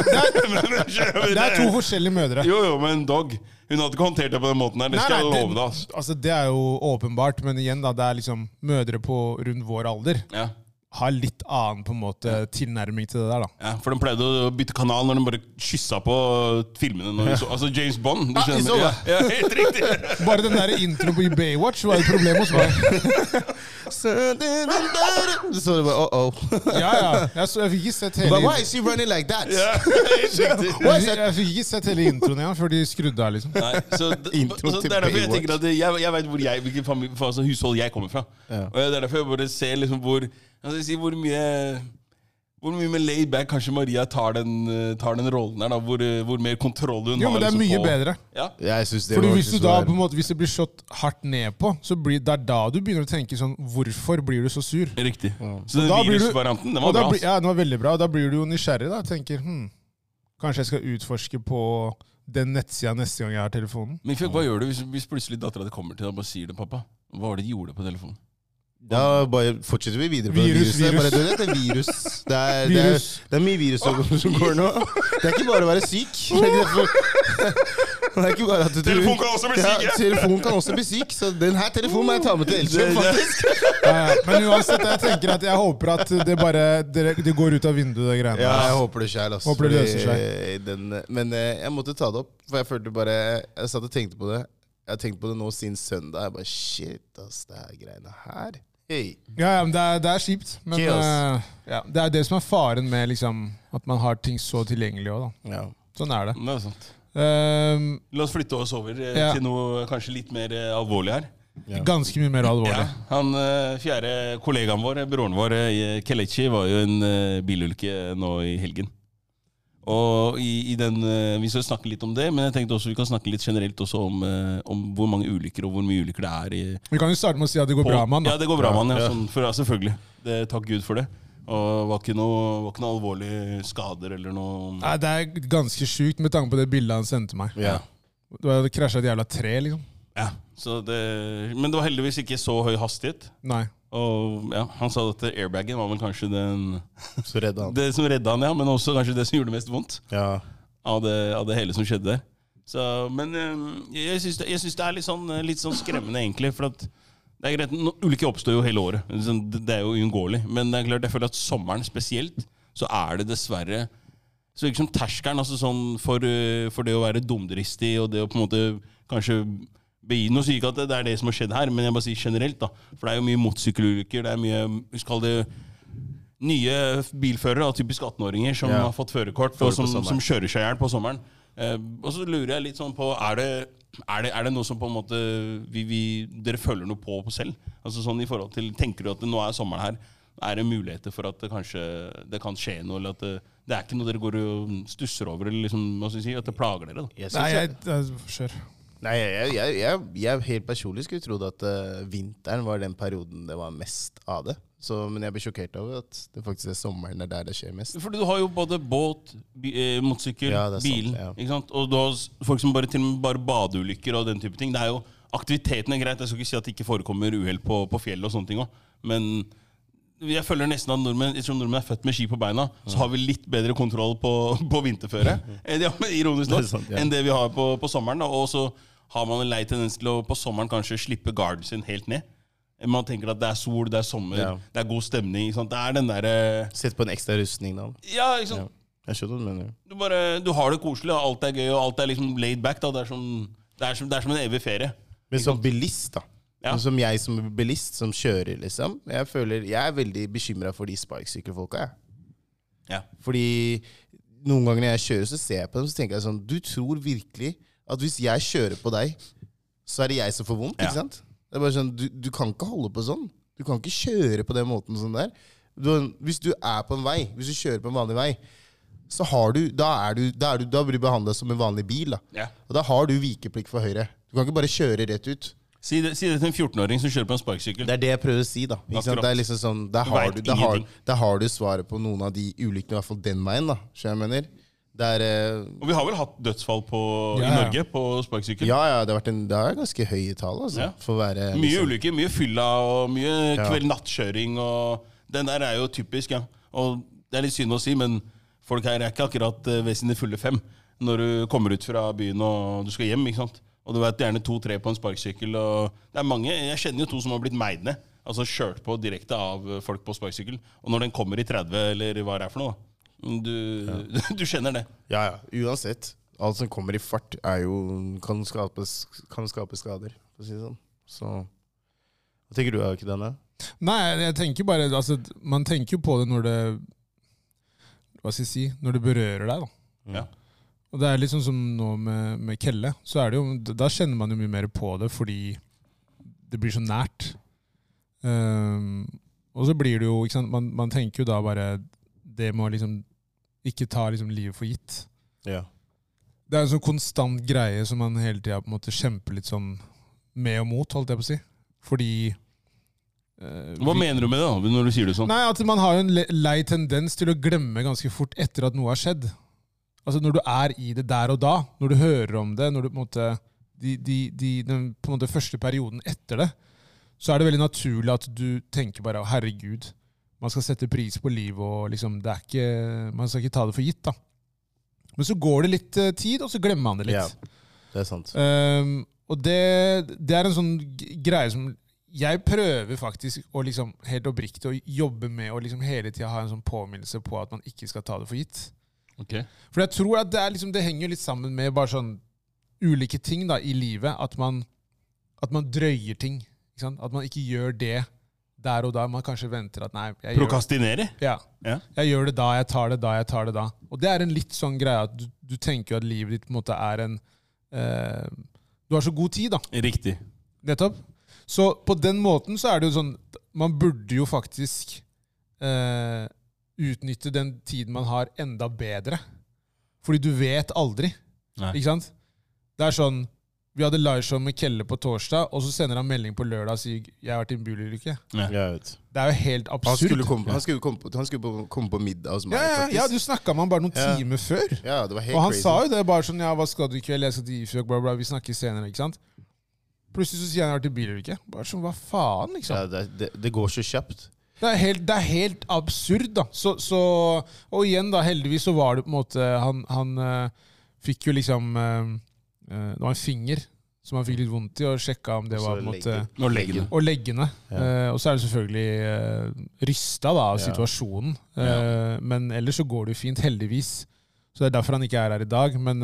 litt det to forskjellige mødre. Jo, men dog. Hun hadde ikke håndtert det på den måten her. Det skal jeg love deg. Altså, det jo åpenbart, men igjen da, det liksom mødre på rundt vår alder. Ja. Har litt annen på en måte tilnærming til det der da. Ja, for de pleide å bytte kanal når de bare kyssa på filmene. Altså James Bond, du skjønner. Ja, helt riktig. Bare den der intro på Baywatch var et problem hos meg. Så det bare, Ja. Jeg fikk ikke sett hele... But why is he running like that? Jeg fikk ikke sett hele introen igjen, før de skrudde her liksom. Nei, så det derfor jeg tenker at jeg vet hvilken hushold jeg kommer fra. Og det derfor jeg bare ser liksom hvor mye med laid back kanskje Maria tar den rollen her da, hvor mer kontroll hun har. Jo, men det liksom mye bedre. Ja. Jeg synes det fordi hvis du da på en måte, hvis det blir slått hardt ned på, så blir det da du begynner å tenke sånn, hvorfor blir du så sur? Riktig. Så den virusvarianten, den var bra. Ja, den var veldig bra. Da blir du jo nysgjerrig da, tenker, kanskje jeg skal utforske på den nettsida neste gang jeg har telefonen. Men hva gjør du hvis plutselig datteren kommer til deg og bare sier det, pappa? Hva var det de gjorde på telefonen? Da bare fortsetter vi videre på viruset. Bare, det er virus. Det er mye virus som går nå. Det ikke bare å være syk. Det ikke bare at Telefonen kan også bli syk. Ja, telefonen kan også bli syk. Så denne telefonen må jeg ta med til Elkjøp, faktisk. Men uansett, jeg tenker at jeg håper at det går ut av vinduet, det greiene. Ja, jeg håper det selv. Håper det løser seg. Men jeg måtte ta det opp, for jeg følte bare, jeg satt og tenkte på det. Jeg har tenkt på det nå siden søndag. Jeg bare, shit, ass, det greiene her. Hey. Ja, men det kjipt. Men det det som faren med liksom, at man har ting så tilgjengelig også, da. Ja. Sånn det. Det sant. La oss flytte oss over til noe kanskje litt mer alvorlig her. Ja. Ganske mye mer alvorlig. Ja. Han fjerde kollegaen vår, broren vår, Kelechi, var jo en bilulykke nå i helgen. Og vi skal snakke litt om det, men jeg tenkte også vi kan snakke litt generelt også om hvor mange ulykker og hvor mye ulykker det Vi kan jo starte med å si at det går bra med han. Ja, det går bra med han, ja. Selvfølgelig. Takk Gud for det. Og det var ikke noe alvorlige skader eller noe... Nei, det ganske sykt med tanke på det bildet han sendte meg. Ja. Du hadde krasjet et jævla tre, liksom. Ja, men det var heldigvis ikke så høy hastighet. Nei. Og ja, han sa at airbagen var vel kanskje det som redda han, ja, men også kanskje det som gjorde mest vondt av det hele som skjedde der. Så, men jeg synes det er litt sånn skremmende egentlig, for at det er greit, ulykker oppstår jo hele året. Det er jo uunngåelig, men det er klart, jeg føler at sommeren spesielt, så er det dessverre så virker som terskelen, altså sånn for det å være dumdristig og det å på en måte kanskje begi. Nå sier ikke at det er det som har skjedd her, men jeg bare sier generelt da, for det er jo mye motorsykkelulykker, det er mye, vi skal kalle det nye bilførere, typisk 18-åringer som har fått førerkort og som kjører seg ihjel på sommeren. Og så lurer jeg litt sånn på, er det noe som på en måte dere følger noe på selv? Altså sånn i forhold til, tenker du at nå er sommeren her, er det muligheter for at det kan skje noe, eller at det er ikke noe dere går og stusser over, eller liksom, hva skal jeg si, at det plager dere da? Nei, jeg helt personlig skulle trodd at vinteren var den perioden det var mest av det. Men jeg blir sjokkert over at det faktisk er sommeren der det skjer mest. Fordi du har jo både båt, motorsykkel, bil, ikke sant? Og du har folk som til og med bare badeulykker og den type ting. Det er jo, aktiviteten er greit, jeg skal ikke si at det ikke forekommer uheld på fjell og sånne ting også. Men jeg føler nesten at ettersom nordmenn er født med ski på beina, så har vi litt bedre kontroll på vinterføre, ironisk nok, enn det vi har på sommeren. Og så har man en lei tendens til å på sommeren kanskje slippe garden sin helt ned. Man tenker at det er sol, det er sommer, det er god stemning. Ikke sant? Det er den der sett på en ekstra rustning da. Ja, ikke sant? Ja. Jeg skjønner hva du mener. Du har det koselig, og alt er gøy, og alt er liksom laid back. Da. Det er som en evig ferie. Men som bilist da, som jeg som bilist som kjører liksom, jeg er veldig bekymret for de sparksykkelfolka. Ja. Fordi noen ganger når jeg kjører, så ser jeg på dem, så tenker jeg sånn, du tror virkelig at hvis jeg kjører på deg, så er det jeg som får vondt, ikke sant? Det er bare sånn, du kan ikke holde på sånn. Du kan ikke kjøre på den måten sånn der. Hvis du er på en vei, hvis du kjører på en vanlig vei, så da blir du behandlet som en vanlig bil. Da. Ja. Og da har du vikeplikt for høyre. Du kan ikke bare kjøre rett ut. Si det til en 14-åring som kjører på en sparksykkel. Det er det jeg prøver å si da. Ikke sant? Det er liksom sånn, der har du svaret på noen av de ulykkene, i hvert fall den veien da, så jeg mener. Og vi har vel hatt dødsfall i Norge på sparksykkel? Ja, det er ganske høye tall altså, for å være, mye liksom ulykker, mye fylla og mye kveld-nattkjøring, og den der er jo typisk, og det er litt synd å si, men folk her er ikke akkurat ved sine fulle 5 når du kommer ut fra byen og du skal hjem, ikke sant? Og du vet gjerne 2-3 på en sparksykkel, og det er mange, jeg kjenner jo 2 som har blitt meidne, altså kjørt på direkte av folk på sparksykkel, og når den kommer i 30, eller hva det er for noe da, du kjenner det. Ja, uansett. Alt som kommer i fart kan skape skader, for å si det sånn. Så, hva tenker du, ikke denne? Nei, jeg tenker bare, altså, man tenker jo på det når det, hva skal jeg si, når det berører deg da. Ja. Og det er litt sånn som nå med Kelle, så er det jo, da kjenner man jo mye mer på det, fordi det blir så nært. Og så blir det jo, ikke sant, man tenker jo da bare det må liksom ikke ta liksom livet for gitt. Ja. Det er en sånn konstant greie som man hele tiden på en måte kjemper litt sånn med og mot, holdt jeg på å si. Fordi hva mener du med det da, når du sier det sånn? Nei, at man har en lei tendens til å glemme ganske fort etter at noe har skjedd. Altså når du er i det der og da, når du hører om det, når du på en måte den på en måte første perioden etter det, så er det veldig naturlig at du tenker bare, herregud, man skal sette pris på livet, og liksom, man skal ikke ta det for gitt da. Men så går det litt tid, og så glemmer man det litt. Ja, det er sant. Og det er en sånn greie som jeg prøver faktisk å liksom helt oppriktig å jobbe med, og liksom hele tiden ha en sånn påminnelse på at man ikke skal ta det for gitt. Okay. For jeg tror at det henger litt sammen med bare sånn ulike ting da, i livet, at man drøyer ting. Ikke sant? At man ikke gjør det der og da, man kanskje venter at nei, prokastinere? Ja. Jeg gjør det da, jeg tar det da. Og det er en litt sånn greie at du tenker jo at livet ditt på en måte er du har så god tid da. Riktig. Nettopp. Så på den måten så er det jo sånn, man burde jo faktisk utnytte den tiden man har enda bedre. Fordi du vet aldri. Nei. Ikke sant? Det er sånn, vi hadde liveshow med Kelle på torsdag, og så sender han melding på lørdag og sier, jeg har vært i en bilulykke. Ja. Det er jo helt absurd. Han skulle komme på middag hos meg, faktisk. Ja, du snakket med han bare noen timer før. Ja, det var helt og han crazy. Sa jo det bare sånn, ja, hva skal du i kveld? Jeg skal til Ifjok, bla bla, vi snakker senere, ikke sant? Plutselig så sier han til bilulykke. Bare sånn, hva faen, liksom? Ja, det går så kjapt. Det er helt absurd, da. Og igjen, da, heldigvis så var det på en måte Han fikk jo liksom det var en finger som han fikk litt vondt i, og sjekka om det var på en måte Og leggene. Ja. Og så er det selvfølgelig rysta da, av situasjonen. Men ellers så går det jo fint, heldigvis. Så det er derfor han ikke er her i dag. Men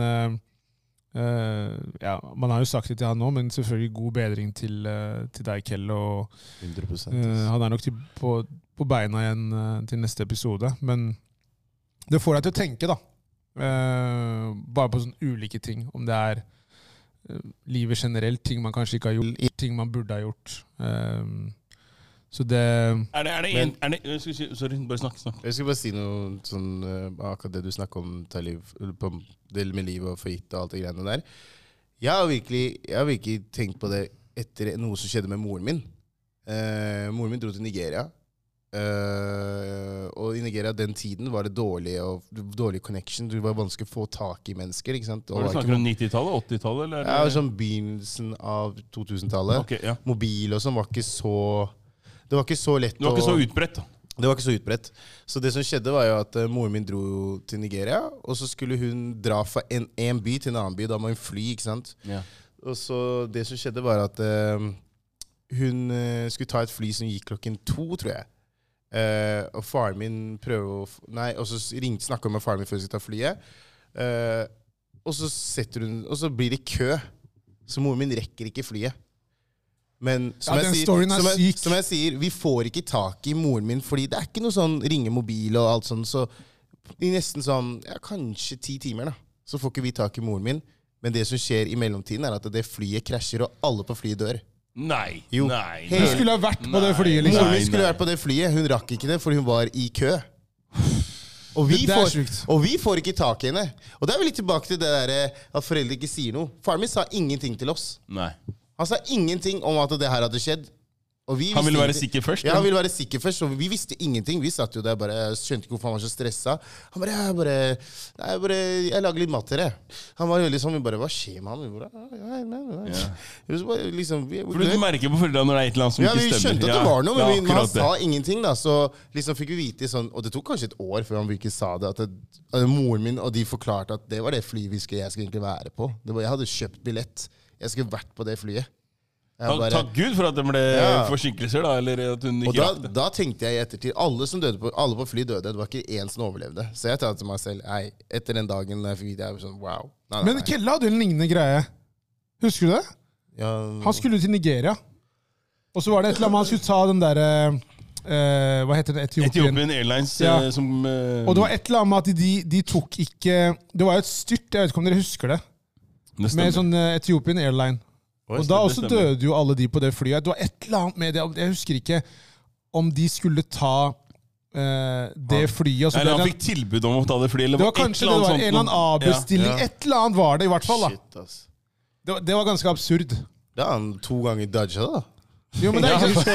ja, man har jo sagt det til han nå, men selvfølgelig god bedring til deg, Kell. Og 100%. Han er nok på beina igjen til neste episode. Men det får deg til å tenke, da. Bare på sånne ulike ting. Om det er livet generelt, ting man kanskje ikke har gjort, ting man burde ha gjort. Så det Sorry, bare snakk. Jeg skal bare si noe sånn akkurat det du snakker om, Talib, på det med livet og for gitt og alt det greiene der. Jeg har virkelig tenkt på det etter noe som skjedde med moren min. Moren min dro til Nigeria. Og i Nigeria den tiden var det dårlig connection. Det var vanskelig å få tak i mennesker, ikke sant? Var det snakker om 90-tallet, 80-tallet? Eller? Ja, sånn begynnelsen av 2000-tallet. Okay, ja. Mobil og sånn var ikke så... Det var ikke så lett Det var ikke så utbredt, da. Det var ikke så utbredt. Så det som skjedde var jo at moren min dro til Nigeria, og så skulle hun dra fra en by til en annen by. Da må hun fly, ikke sant? Ja. Og så det som skjedde var at hun skulle ta et fly som gikk 2:00, tror jeg. Og faren min prøver og så snakket hun med faren min før hun skulle ta flyet. Og så blir det kø. Så moren min rekker ikke flyet. Men som jeg sier, vi får ikke tak i moren min, fordi det er ikke noe sånn ringemobil og alt sånt, så i nesten sånn, kanskje 10 timer da, så får ikke vi tak i moren min. Men det som skjer i mellomtiden er at det flyet krasjer, og alle på flyet dør. Nei. Hun skulle ha vært på det flyet, liksom. Moren min skulle vært på det flyet, hun rakk ikke det, for hun var i kø. Og vi får ikke tak i henne. Og det er vel litt tilbake til det der at foreldre ikke sier noe. Faren min sa ingenting til oss. Nei. Han sa ingenting om at det her hadde skjedd. Han ville være sikker først? Ja, han ville være sikker først, og vi visste ingenting. Vi satt jo der bare, skjønte ikke hvorfor han var så stresset. Han bare, jeg lager litt mat til det. Han var veldig sånn, vi bare, hva skjer med han? Vi bare, liksom, for du merker på foreldrene når det er et eller annet som ikke stemmer. Ja, vi skjønte at det var noe, men han sa ingenting da. Så liksom fikk vi vite sånn, og det tok kanskje et år før han virkelig sa det, at moren min og de forklarte at det var det flyet jeg skulle egentlig være på. Jeg hadde kjøpt billett. Jeg skulle vært på det flyet. Takk Gud for at det ble forsinkelser da, eller at hun ikke rakk det. Da tenkte jeg i ettertid, alle på fly døde, det var ikke en som overlevde. Så jeg talte til meg selv, etter den dagen jeg fikk vite, jeg var sånn, wow. Nei. Men Kelle hadde en lignende greie. Husker du det? Ja. Han skulle til Nigeria. Og så var det et eller annet, han skulle ta den der, hva heter det, Ethiopian Airlines. Som, og det var et eller annet med at de tok ikke, det var et styrt, jeg vet ikke om dere husker det. Med sånn Ethiopian Airline. Og da også døde jo alle de på det flyet. Det var et eller annet med det. Jeg husker ikke om de skulle ta det flyet. Eller han fikk tilbud om å ta det flyet. Det var kanskje det var en eller annen avbestilling. Et eller annet var det i hvert fall. Da. Shit, ass. Det var ganske absurd. Da har han 2 ganger dodget da. Jo, men det er ikke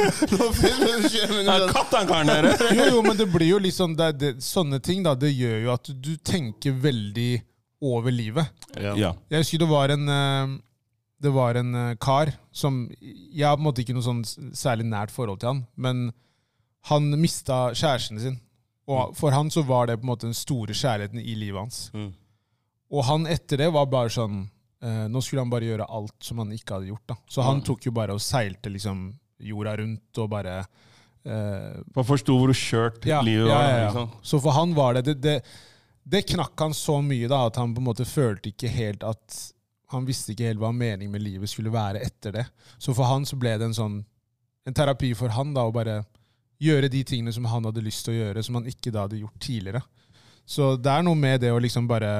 Kattenkaren her. Jo, men det blir jo liksom sånne ting da. Det gjør jo at du tenker veldig over livet. Ja. Jeg husker det var en kar som, jeg har på en måte ikke noe sånn særlig nært forhold til han, men han mistet kjæresten sin. Og for han så var det på en måte den store kjærligheten i livet hans. Og han etter det var bare sånn, nå skulle han bare gjøre alt som han ikke hadde gjort da. Så han tok jo bare og seilte liksom jorda rundt og bare... Man forstod hvor skjørt livet var. Ja. Så for han var det knakk han så mye da, at han på en måte følte ikke helt at han visste ikke helt hva meningen med livet skulle være etter det. Så for han så ble det en terapi for han da, å bare gjøre de tingene som han hadde lyst til å gjøre, som han ikke da hadde gjort tidligere. Så det er noe med det å liksom bare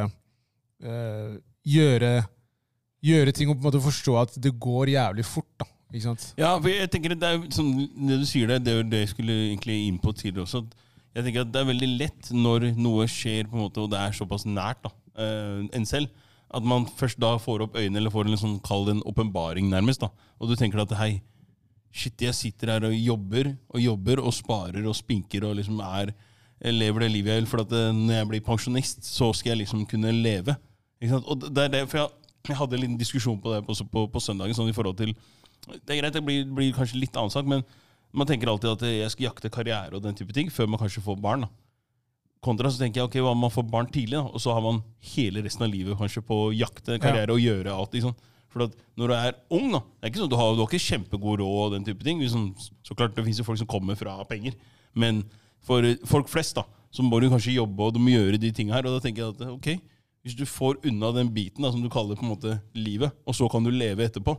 gjøre ting og på en måte forstå at det går jævlig fort da, ikke sant? Ja, for jeg tenker at det er sånn, det du sier det er jo det jeg skulle egentlig inn på tidligere også. Jeg tenker at det er veldig lett når noe skjer på en måte, og det er såpass nært da, enn selv, at man først da får opp øynene, eller får en sånn, kall det en åpenbaring nærmest da. Og du tenker at, hei, shit, jeg sitter her og jobber, og sparer, og spinker, og liksom lever det livet jeg vil, for at når jeg blir pensjonist, så skal jeg liksom kunne leve. Ikke sant? Og det er det, for Jeg hadde en liten diskusjon på det også på søndagen, sånn i forhold til, det greit, det blir kanskje litt annen sak, men man tenker alltid at jeg skal jakte karriere og den type ting, før man kanskje får barn da. Kontra så tenker jeg, ok, hva man får barn tidlig da, og så har man hele resten av livet kanskje på å jakte karriere og gjøre alt liksom. For at når du er ung da, det er ikke sånn, du har ikke kjempegod råd og den type ting, liksom, så klart det finnes jo folk som kommer fra penger, men for folk flest da, så må du kanskje jobbe og du må gjøre de tingene her, og da tenker jeg at ok, hvis du får unna den biten da, som du kaller på en måte livet, og så kan du leve etterpå,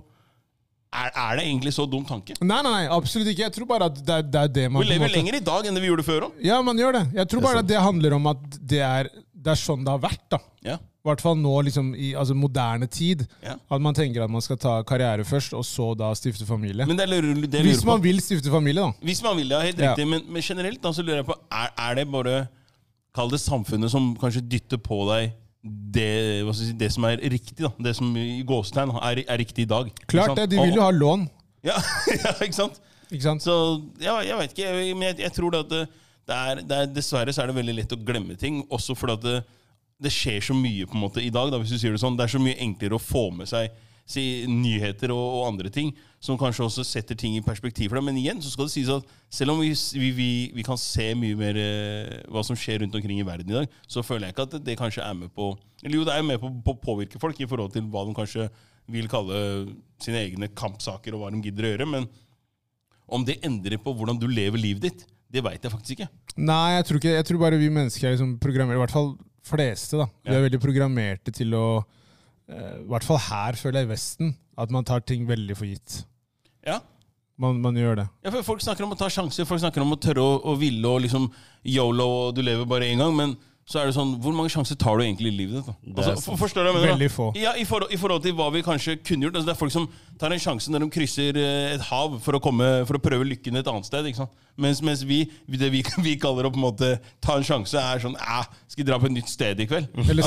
er det egentlig så dum tanke? Nei, absolutt ikke. Jeg tror bare at det er det man... Vi lever lenger i dag enn det vi gjorde før også. Ja, man gjør det. Jeg tror bare at det handler om at det er sånn det har vært da. Ja. I hvert fall nå liksom, i moderne tid, at man tenker at man skal ta karriere først, og så da stifte familie. Men hvis man vil stifte familie da. Hvis man vil, ja, helt riktig. Men generelt da, så lurer jeg på, er det bare, kall det samfunnet som kanskje dytter på deg det som er riktig da, det som i gåstegn er riktig i dag. Klart det, de vil jo ha lån. Ja, ikke sant? Ikke sant? Så jeg vet ikke, men jeg tror at dessverre så er det veldig lett å glemme ting, også fordi at det skjer så mye på en måte i dag, da, hvis du sier det sånn. Det er så mye enklere å få med seg nyheter og andre ting, som kanskje også setter ting i perspektiv for deg. Men igjen så skal det sies at selv om vi kan se mye mer hva som skjer rundt omkring i verden i dag, så føler jeg ikke at det kanskje er med på, eller jo, det er med på å påvirke folk i forhold til hva de kanskje vil kalle sine egne kampsaker og hva de gidder å gjøre, men om det endrer på hvordan du lever livet ditt, det vet jeg faktisk ikke. Nei, jeg tror ikke. Jeg tror bare vi mennesker er liksom programmert, i hvert fall fleste da. Vi er veldig programmerte til å, i hvert fall her føler jeg i Vesten, at man tar ting veldig for gitt. Ja. Man gjør det. Ja, for folk snakker om å ta sjanser, folk snakker om å tørre å ville og liksom YOLO, og du lever bare en gang, men så er det sånn, hvor mange sjanser tar du egentlig i livet ditt? Altså, forstår du hva jeg mener? Veldig få. Ja, i forhold til hva vi kanskje kunne gjort. Altså, det er folk som tar en sjanse når de krysser et hav for å prøve lykken et annet sted, ikke sant? Mens det vi kaller å på en måte ta en sjanse er sånn, skal vi dra på et nytt sted i kveld?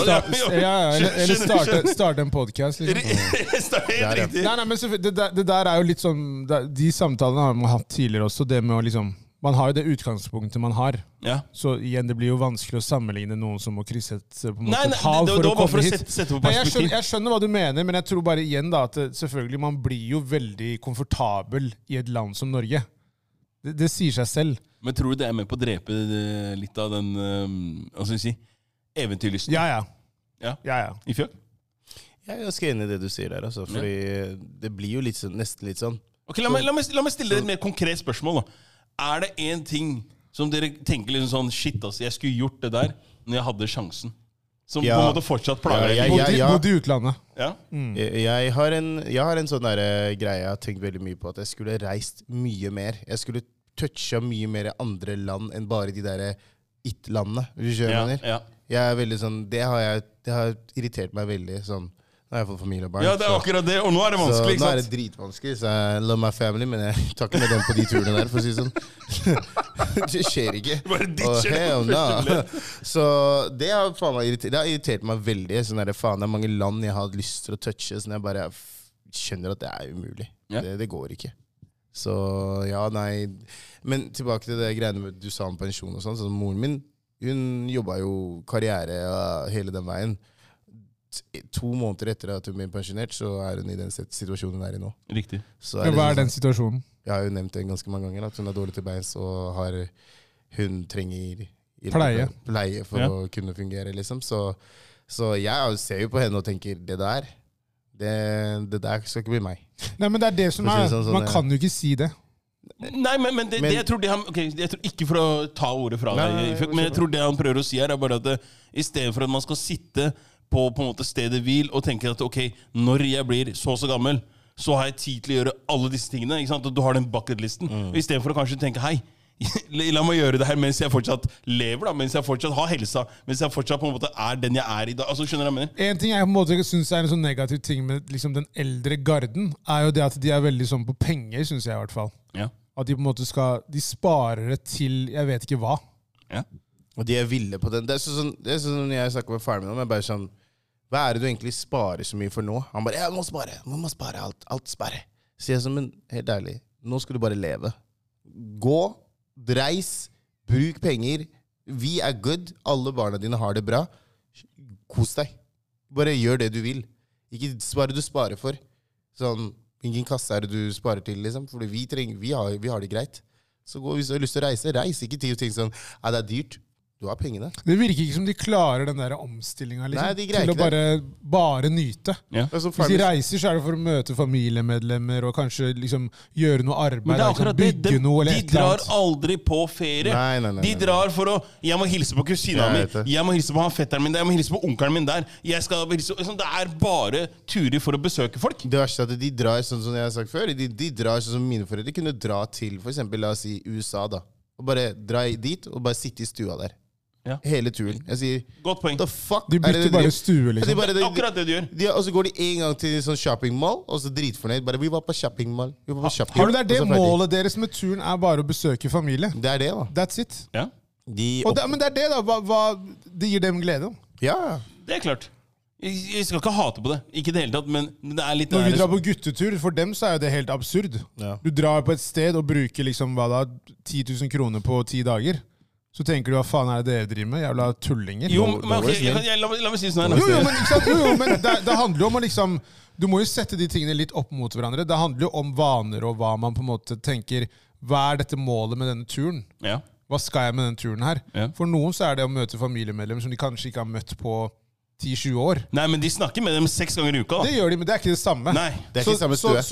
Eller starte en podcast. Liksom. Helt riktig. Nei, men det der er jo litt sånn, de samtalene har man hatt tidligere også, det med å liksom, man har jo det utgangspunktet man har. Ja. Så igjen, det blir jo vanskelig å sammenligne noen som må krysse et hav for å komme hit. Jeg skjønner hva du mener, men jeg tror bare igjen da, at selvfølgelig man blir jo veldig komfortabel i et land som Norge. Det sier seg selv. Men tror du det er med på å drepe litt av den, hva skal vi si, eventyrlysten? Ja. I fjøk? Jeg er ganske enig i det du sier der, altså, fordi det blir jo nesten litt sånn. Ok, la meg stille deg et mer konkret spørsmål da. Er det en ting som dere tenker liksom sånn, shit altså, jeg skulle gjort det der når jeg hadde sjansen? Som på en måte fortsatt plager deg? Bodde i utlandet. Ja? Jeg har en sånn der greie jeg har tenkt veldig mye på, at jeg skulle reist mye mer. Jeg skulle toucha mye mer andre land enn bare de der it-landene. Hvis du skjønner? Ja. Jeg er veldig sånn, det har irritert meg veldig sånn. Nå har jeg fått familie og barn. Ja, det er akkurat det, og nå er det vanskelig, ikke sant? Nå er det dritvanskelig, så I love my family, men jeg tar ikke med dem på de turene der, for å si sånn. Det skjer ikke. Bare ditcher det. Så det har irritert meg veldig. Sånn der, faen, det er mange land jeg har lyst til å touche, sånn jeg bare skjønner at det er umulig. Det går ikke. Så ja, nei. Men tilbake til det greiene du sa om pensjon og sånn. Så moren min, hun jobbet jo karriere hele den veien. 2 måneder etter at hun ble pensjonert, så er hun i den situasjonen hun er i nå. Riktig. Hva er den situasjonen? Jeg har jo nevnt det ganske mange ganger, at hun er dårlig til beins, og hun trenger pleie for å kunne fungere, liksom. Så jeg ser jo på henne og tenker, det der skal ikke bli meg. Nei, men det er det som er, man kan jo ikke si det. Nei, men jeg tror jeg tror ikke for å ta ordet fra deg, men jeg tror det han prøver å si her, er bare at i stedet for at man skal sitte på en måte stedet hvil og tenker at ok, når jeg blir så gammel, så har jeg tid til å gjøre alle disse tingene, ikke sant? Og du har den bucketlisten. I stedet for å kanskje tenke, hei, la meg gjøre det her mens jeg fortsatt lever, da, mens jeg fortsatt har helsa, mens jeg fortsatt på en måte er den jeg er i dag. Altså, skjønner du hva jeg mener? En ting jeg på en måte synes er en sånn negativ ting med liksom, den eldre garden, er jo det at de er veldig sånn på penger, synes jeg i hvert fall. Ja. At de på en måte de sparer det til, jeg vet ikke hva. Ja. Og de er ville på den. Det er sånn når jeg snakker med faren min om, jeg bare sånn, hva er det du egentlig sparer så mye for nå? Han bare, man må spare alt spare. Så jeg sånn, men helt ærlig, nå skal du bare leve. Gå, reis, bruk penger. Vi er good, alle barna dine har det bra. Kos deg. Bare gjør det du vil. Ikke hva du sparer for. Sånn, ingen kasse det du sparer til, liksom. Fordi vi har det greit. Så hvis du har lyst til å reis ikke til ting sånn, det er dyrt. Du har pengene. Det virker ikke som de klarer den der omstillingen liksom, Nei, de greier til å bare nyte. Ja. Hvis de reiser, så det for å møte familiemedlemmer og kanskje liksom, gjøre noe arbeid. Men det er akkurat liksom, bygge noe eller de drar aldri på ferie. Nei. De drar for å jeg må hilse på kusina mi, jeg må hilse på han fetteren min der, jeg må hilse på onkelen min der. Det er bare turer for å besøke folk. Det verste er at de drar, sånn som jeg har sagt før, de drar sånn som mine foreldre kunne dra til, for eksempel, la oss si USA da. Og bare dra dit og bare sitte i stua der. Ja. Hele turen. Jeg sier, godt poeng. What the fuck? De bytter bare stue, liksom. Akkurat det du gjør. Og så går de en gang til sånn shoppingmall, og så dritfornøyd. Bare, vi var på shoppingmall. Har du det målet deres med turen bare å besøke familie? Det er det, da. That's it. Ja. Men det er det, da. Det gir dem glede. Ja. Det er klart. Jeg skal ikke hate på det. Ikke det hele tatt, men det er litt... Når vi drar på guttetur, for dem så det helt absurd. Ja. Du drar på et sted og bruker liksom, 10 000 kroner på 10 dager. Så tenker du, hva faen det dere driver med? Jævla tullinger. Jo, men okay, la meg si sånn her. Men det handler jo om å liksom... Du må jo sette de tingene litt opp mot hverandre. Det handler jo om vaner og hva man på en måte tenker, hva dette målet med denne turen? Ja. Hva skal jeg med denne turen her? Ja. For noen så det å møte familiemedlemmer som de kanskje ikke har møtt på 10-20 år. Nei, men de snakker med dem 6 ganger i uka. Da. Det gjør de, men det ikke det samme. Nei, det ikke samme stue.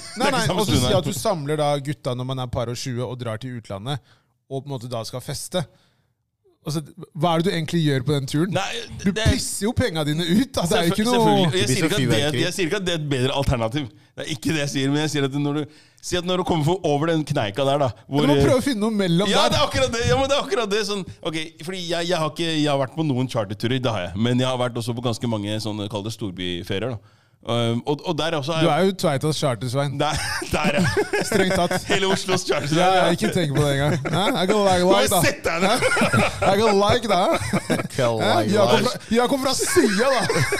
Og så si at du samler da gutta når man par og 20 og drar til utlandet, og på en måte da skal feste. Altså, hva det du egentlig gjør på den turen? Nei, du pisser jo pengene dine ut. Altså, det ikke noe... Jeg sier ikke at det et bedre alternativ. Det ikke det jeg sier, men jeg sier at når du kommer over den kneika der da, hvor, du må prøve å finne noe mellom der. Ja, det akkurat det. Ja, men det akkurat det. Sånn, okay, fordi jeg har vært på noen charterturer, det har jeg. Men jeg har vært også på ganske mange sånne, kall det storbyferier da. Og der også du jo Tveitas chartersvein. Der strengt tatt. Hele Oslos chartersvein. Ja, jeg ikke tenker på det engang. I go like that. I go like that. Jeg kom fra siden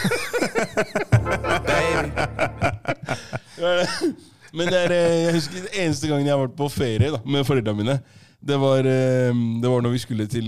da. Men jeg husker den eneste gangen jeg har vært på ferie da, med foreldrene mine. Det var når vi skulle til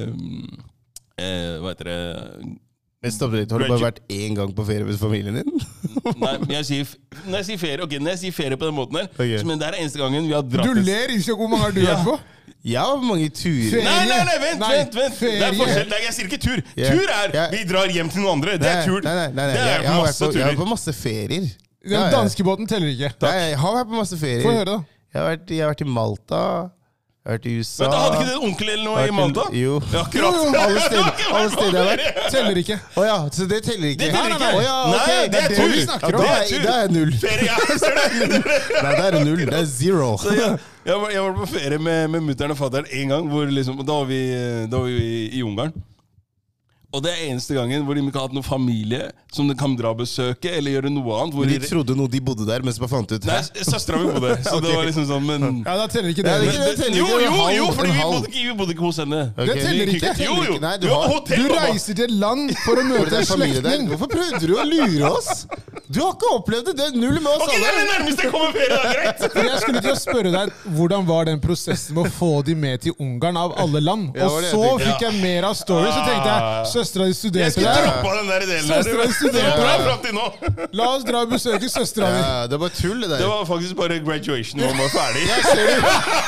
hva heter det? Stopp litt. Har du bare vært én gang på ferie med familien din? Nei, når jeg sier ferie på den måten her, så men det eneste gangen vi har dratt... Du ler ikke, hvor mange har du vært på? Ja, mange turer. Nei, vent. Det er forskjell. Jeg sier ikke tur. Tur vi drar hjem til noen andre. Det er tur. Nei. Jeg har vært på masse ferier. Den danskebåten teller ikke. Jeg har vært på masse ferier. Få høre da. Jeg har vært i Malta. Jeg har vært i USA. Men da hadde ikke det en onkel eller noe i Malta? Jo. Akkurat. Alle steder jeg har vært. Teller ikke. Åja, så det teller ikke. Det teller ikke. Nei, det er tur. Det er null. Ferie, Nei, det er null. Det er zero. Jeg var på ferie med mutteren og fatteren en gang, da var vi i Ungarn. Og det eneste gangen hvor de ikke har hatt noen familie som de kan dra og besøke, eller gjøre noe annet. Men de trodde de bodde der, mens de fant ut. Nei, søstera mi bodde. Så det var liksom sånn, men... Ja, da teller ikke det. Jo, fordi vi bodde ikke hos henne. Det teller ikke. Jo, du reiser til et land for å møte en slektning. Hvorfor prøvde du å lure oss? Du har ikke opplevd det. Det er null med oss alle. Ok, det er det nærmeste jeg kommer ferie, da, greit. Jeg skulle til å spørre deg, hvordan var den prosessen med å få de med til Ungarn av alle land? Og så fikk jeg mer av story, så tenkte jeg, søstera di studerte der. Jeg skulle droppe den der delen der. Søstera di studerte der. La oss dra og besøke søstera di. Ja, det var tull det der. Det var faktisk bare graduation når man var ferdig. Jeg ser det.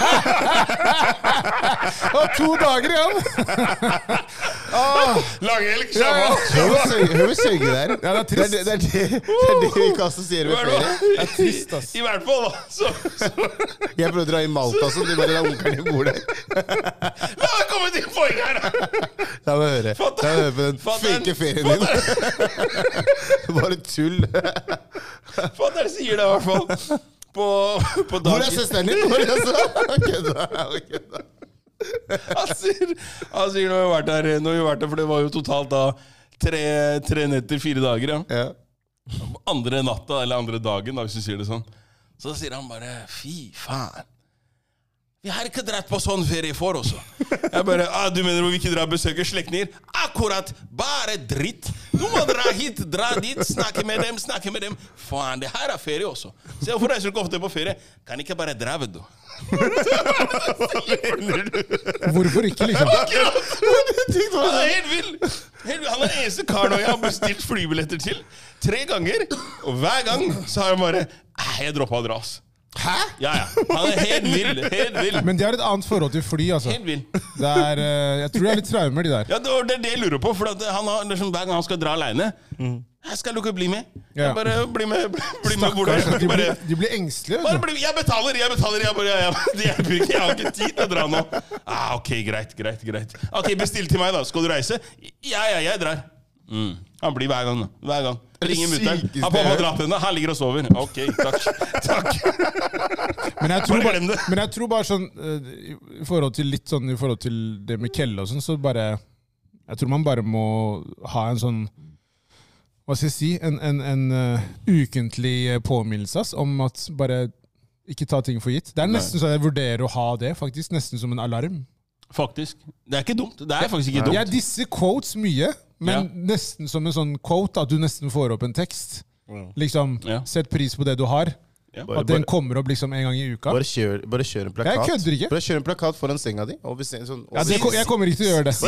Det var 2 dager igjen. Langhelg, shabba. Hun vil søke der. Ja, det er trist. Det er det vi kan assosiere med ferie. Det er trist, ass. I hvert fall, da. Jeg prøvde å dra i Malta, så det bare er onkelen din bor der. La meg komme til poeng her. La meg høre. La meg høre på den fake ferien din. Bare tull. Fatteren sier det i hvert fall. På dagen. Hvor er søsteren din? Kødda. Han sier når vi har vært der, for det var jo totalt da 3 netter, 4 dager, ja. Andre natta, eller andre dagen da, hvis du sier det sånn. Så sier han bare, fy faen. Vi har ikke dratt på sånn ferie for også. Jeg bare, du mener hvor vi ikke drar besøker slektninger? Akkurat, bare dritt. Du må dra hit, dra dit, snakke med dem. Faen, det her ferie også. Så hvorfor reiser du ikke ofte på ferie? Kan ikke bare dra, vet du. Hvorfor ikke, liksom? Han helt vill. Han den eneste karen jeg har bestilt flybilletter til 3 ganger, og hver gang så har han bare, jeg droppet å dra, ass. Hæ? Ja. Han helt vill. Men de har et annet forhold til fly, altså. Helt vill. Jeg tror det er litt traumer, de der. Ja, det det jeg lurer på, for at han har, liksom, hver gang han skal dra alene, jeg skal du ikke bli med? Jeg bare, bli med hvordan? De blir engstelige, vet du. Jeg betaler. Jeg har ikke tid til å dra nå. Ok, greit. Ok, bestill til meg da, skal du reise? Ja, jeg drar. Han blir hver gang. Ringer mutteren. Han på å dra til henne. Han ligger og sover. Ok, takk. Men jeg tror bare sånn i forhold til det med Kelle og sånn, så bare jeg tror man bare må ha en sånn, hva skal jeg si, en ukentlig påminnelse om at bare ikke ta ting for gitt. Det er nesten så jeg vurderer å ha det, faktisk nesten som en alarm. Faktisk. Det er ikke dumt. Det er faktisk ikke dumt. Jeg disser quotes mye, men nesten som en sånn quote, at du nesten får opp en tekst. Liksom, sett pris på det du har. At den kommer opp liksom en gang i uka. Bare kjør en plakat. Jeg kødder ikke. Bare kjør en plakat foran senga di. Jeg kommer ikke til å gjøre det.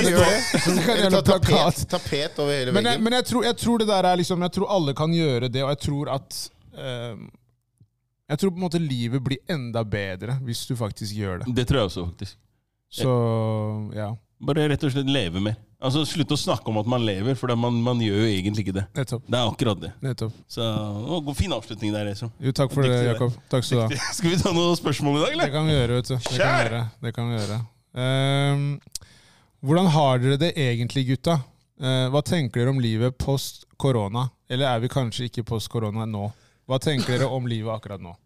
Tapet over hele veggen. Men jeg tror det der er liksom, jeg tror alle kan gjøre det, og jeg tror at jeg tror på en måte livet blir enda bedre hvis du faktisk gjør det. Det tror jeg også, faktisk. Så, ja. Bare rett og slett leve mer. Altså, slutt å snakke om at man lever, for man gjør jo egentlig ikke det. Nettopp. Det er akkurat det. Nettopp. Så, fin avslutning der, Esrom. Jo, takk for det, Jakob. Takk skal du ha. Skal vi ta noen spørsmål i dag, eller? Det kan vi gjøre, vet du. Det kan vi gjøre. Hvordan har dere det egentlig, gutta? Hva tenker dere om livet post-korona? Eller er vi kanskje ikke post-korona nå? Hva tenker dere om livet akkurat nå?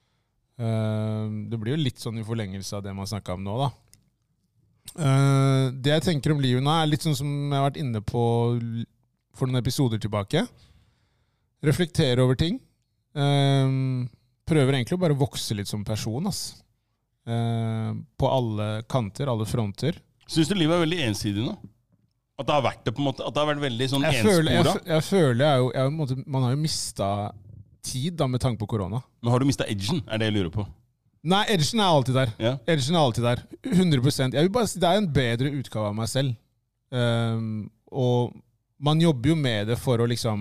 Det blir jo litt sånn i forlengelse av det man snakket om nå, da. Det jeg tenker om livet nå er litt sånn som jeg har vært inne på for noen episoder tilbake. Reflektere over ting. Prøver egentlig å bare vokse litt som person, ass. På alle kanter, alle fronter. Synes du livet er veldig ensidig nå? At det har vært det på en måte? At det har vært veldig sånn enspora? Jeg føler man har jo mistet tid da med tanke på korona. Men har du mistet edgen? Er det jeg lurer på? Nei, edgen er alltid der. Ja. Edgen er alltid der. 100%. Jeg vil bare si, det er en bedre utgave av meg selv. Og man jobber jo med det for å liksom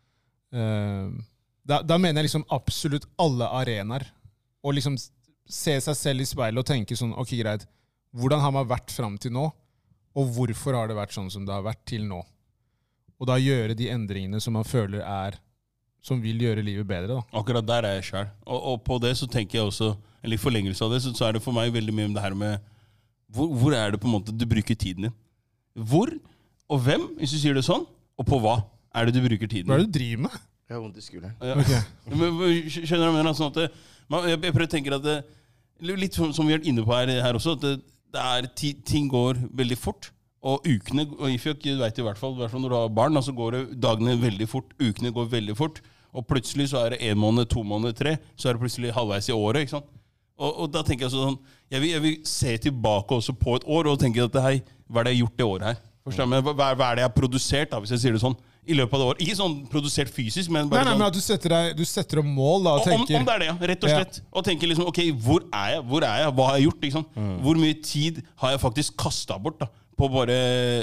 da mener jeg liksom absolutt alle arenaer. Og liksom se seg selv i speilet og tenke sånn, ok, greit, hvordan har man vært frem til nå? Og hvorfor har det vært sånn som det har vært til nå? Og da gjøre de endringene som man føler som vil gjøre livet bedre, da. Akkurat der er jeg selv. Og på det så tenker jeg også, eller i forlengelse av det, så er det for meg veldig mye om det her med hvor er det på en måte du bruker tiden din? Hvor og hvem, hvis du sier det sånn, og på hva er det du bruker tiden din? Hva er det du driver med? Jeg har vondt i skulderen. Ja. Okay. Skjønner du med sånn at jeg prøver å tenke at litt som vi har vært inne på her også, at ting går veldig fort. Og ukene, og Ifjok, du vet i hvert fall når du har barn, så går det dagene veldig fort, ukene går veldig fort, og plutselig så er det 1 måned, 2 måneder, 3, så er det plutselig halvveis i året, ikke sant? Og da tenker jeg sånn, jeg vil se tilbake også på et år, og tenke at hei, hva er det jeg har gjort det året her? Forstår du? Hva er det jeg har produsert, da, hvis jeg sier det sånn, i løpet av det året? Ikke sånn produsert fysisk, men bare nei, men at du setter om mål, da, og tenker... Om det er det, ja, rett og slett. Og tenker liksom, ok, hvor er jeg? Hva har jeg gjort, ikke sant? Hvor mye tid har jeg faktisk kastet bort, da? På bare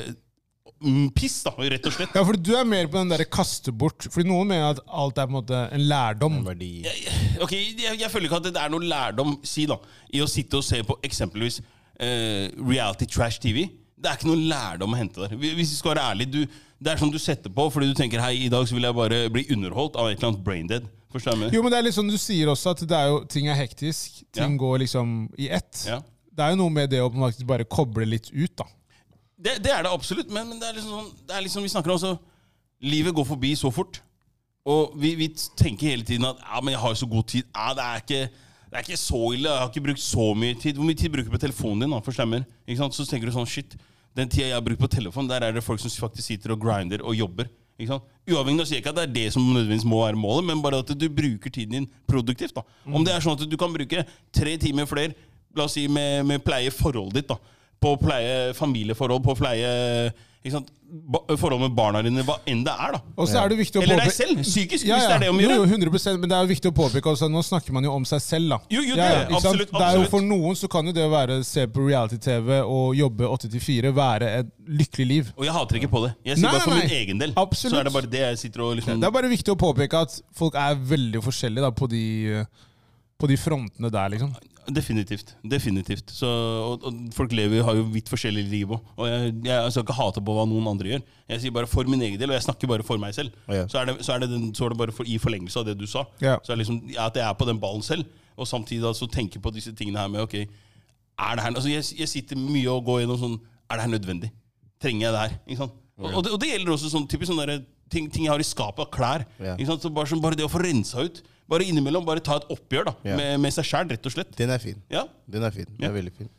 piss, da, rett og slett. Ja, for du er mer på den der kaste bort. Fordi noen mener at alt er på en måte en lærdom. Ok, jeg føler ikke at det er noe lærdom, i å sitte og se på eksempelvis reality trash TV. Det er ikke noe lærdom å hente der. Hvis vi skal være ærlig, det er sånn du setter på, fordi du tenker, hei, i dag så vil jeg bare bli underholdt av et eller annet braindead. Forstår du meg? Jo, men det er litt sånn du sier også, at det er jo, ting er hektisk. Ting går liksom i ett. Ja. Det er jo noe med det å faktisk bare koble litt ut, da. Det er det absolutt, men det er liksom vi snakker om også, livet går forbi så fort, og vi tenker hele tiden at, men jeg har jo så god tid, det er ikke så ille, jeg har ikke brukt så mye tid. Hvor mye tid bruker du på telefonen din, for stemmer? Ikke sant? Så tenker du sånn, shit, den tiden jeg har brukt på telefonen, der er det folk som faktisk sitter og grinder og jobber. Ikke sant? Uavhengig av å si ikke at det er det som nødvendigvis må være målet, men bare at du bruker tiden din produktivt. Da. Om det er sånn at du kan bruke 3 timer flere la oss si, med pleie forholdet ditt, da. På å pleie familieforhold, på å pleie ikke sant? Forhold med barna dine, hva enn det da. Og så det viktig å eller deg selv, psykisk, hvis det det å gjøre. Jo, 100%, men det viktig å påpeke også, nå snakker man jo om seg selv, da. Jo, absolutt. Det jo for noen så kan jo det å se på reality-TV og jobbe 8-4 være et lykkelig liv. Og jeg hater ikke på det. Jeg sier bare for min egen del. Absolutt. Så det bare det jeg sitter og liksom... Det bare viktig å påpeke at folk veldig forskjellige da, på de frontene der, liksom. Definitivt. Så, og folk har jo vidt forskjellige liv også. Og jeg skal ikke hate på hva noen andre gjør. Jeg sier bare for min egen del, og jeg snakker bare for meg selv. Så er det bare i forlengelse av det du sa. Så liksom, at jeg på den ballen selv, og samtidig altså tenker på disse tingene her med, ok, det her? Altså jeg sitter mye og går gjennom sånn, det her nødvendig? Trenger jeg det her? Ikke sant? Og det gjelder også sånn, typisk sånne ting jeg har i skapet av klær. Ikke sant? Så bare det å få rensa ut, bare innimellom, bare ta et oppgjør da, med seg selv, rett og slett. Den fin. Ja. Den fin. Den veldig fin.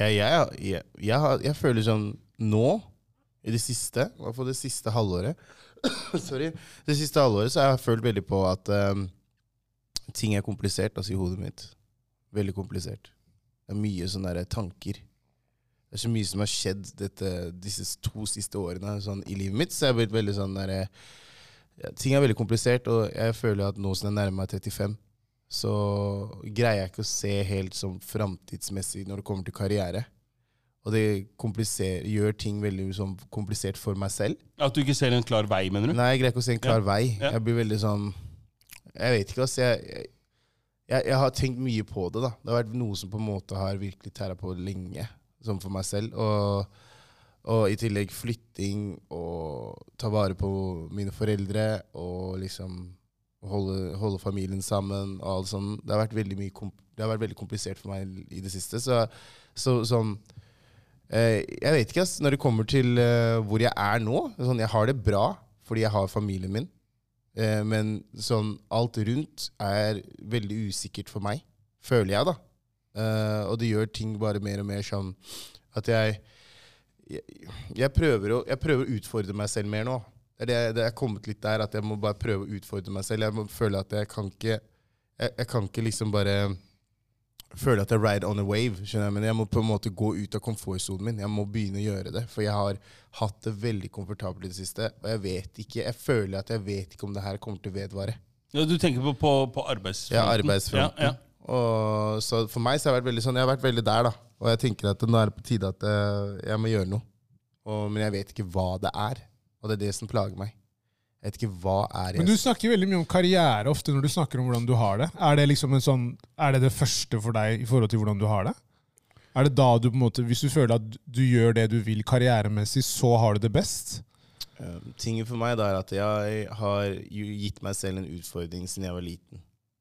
Jeg føler sånn nå, i det siste, i hvert fall det siste halvåret, sorry, det siste halvåret så har jeg følt veldig på at ting komplisert, altså i hodet mitt. Veldig komplisert. Det mye sånne tanker. Det så mye som har skjedd disse 2 siste årene sånn, i livet mitt, så jeg har blitt veldig sånn ting veldig komplisert, og jeg føler at nå som jeg nærmer meg 35, så greier jeg ikke å se helt som framtidsmessig når det kommer til karriere. Og det gjør ting veldig sånn, komplisert for meg selv. At du ikke ser en klar vei, mener du? Nei, jeg greier ikke å se en klar vei. Jeg blir veldig sånn... Jeg vet ikke, altså. Jeg har tenkt mye på det, da. Det har vært noe som på en måte har virkelig tæret på lenge, som for meg selv. Og i tillegg flytting, og ta vare på mine foreldre, og liksom holde familien sammen, og alt sånt. Det har vært veldig komplisert for meg i det siste. Så sånn, jeg vet ikke, når det kommer til hvor jeg nå, sånn, jeg har det bra, fordi jeg har familien min, men sånn, alt rundt veldig usikkert for meg, føler jeg da. Og det gjør ting bare mer og mer sånn, at jeg prøver å utfordre meg selv mer nå. Det kommet litt der, at jeg må bare prøve å utfordre meg selv. Jeg må føle at jeg kan ikke liksom bare føle at jeg ride on a wave, skjønner jeg, men jeg må på en måte gå ut av komfortzonen min. Jeg må begynne å gjøre det, for jeg har hatt det veldig komfortabelt i det siste, og jeg føler at jeg vet ikke om det her kommer til å vedvare. Ja, du tenker på arbeidsfronten? Ja, arbeidsfronten. Ja. Og så for meg så har jeg vært veldig sånn, jeg har vært veldig der da, og jeg tenker at nå det på tide at jeg må gjøre noe. Men jeg vet ikke hva det og det det som plager meg. Jeg vet ikke hva Men du snakker veldig mye om karriere ofte når du snakker om hvordan du har det. Det liksom det første for deg i forhold til hvordan du har det? Det da du på en måte, hvis du føler at du gjør det du vil karrieremessig, så har du det best? Tingen for meg da at jeg har gitt meg selv en utfordring siden jeg var liten.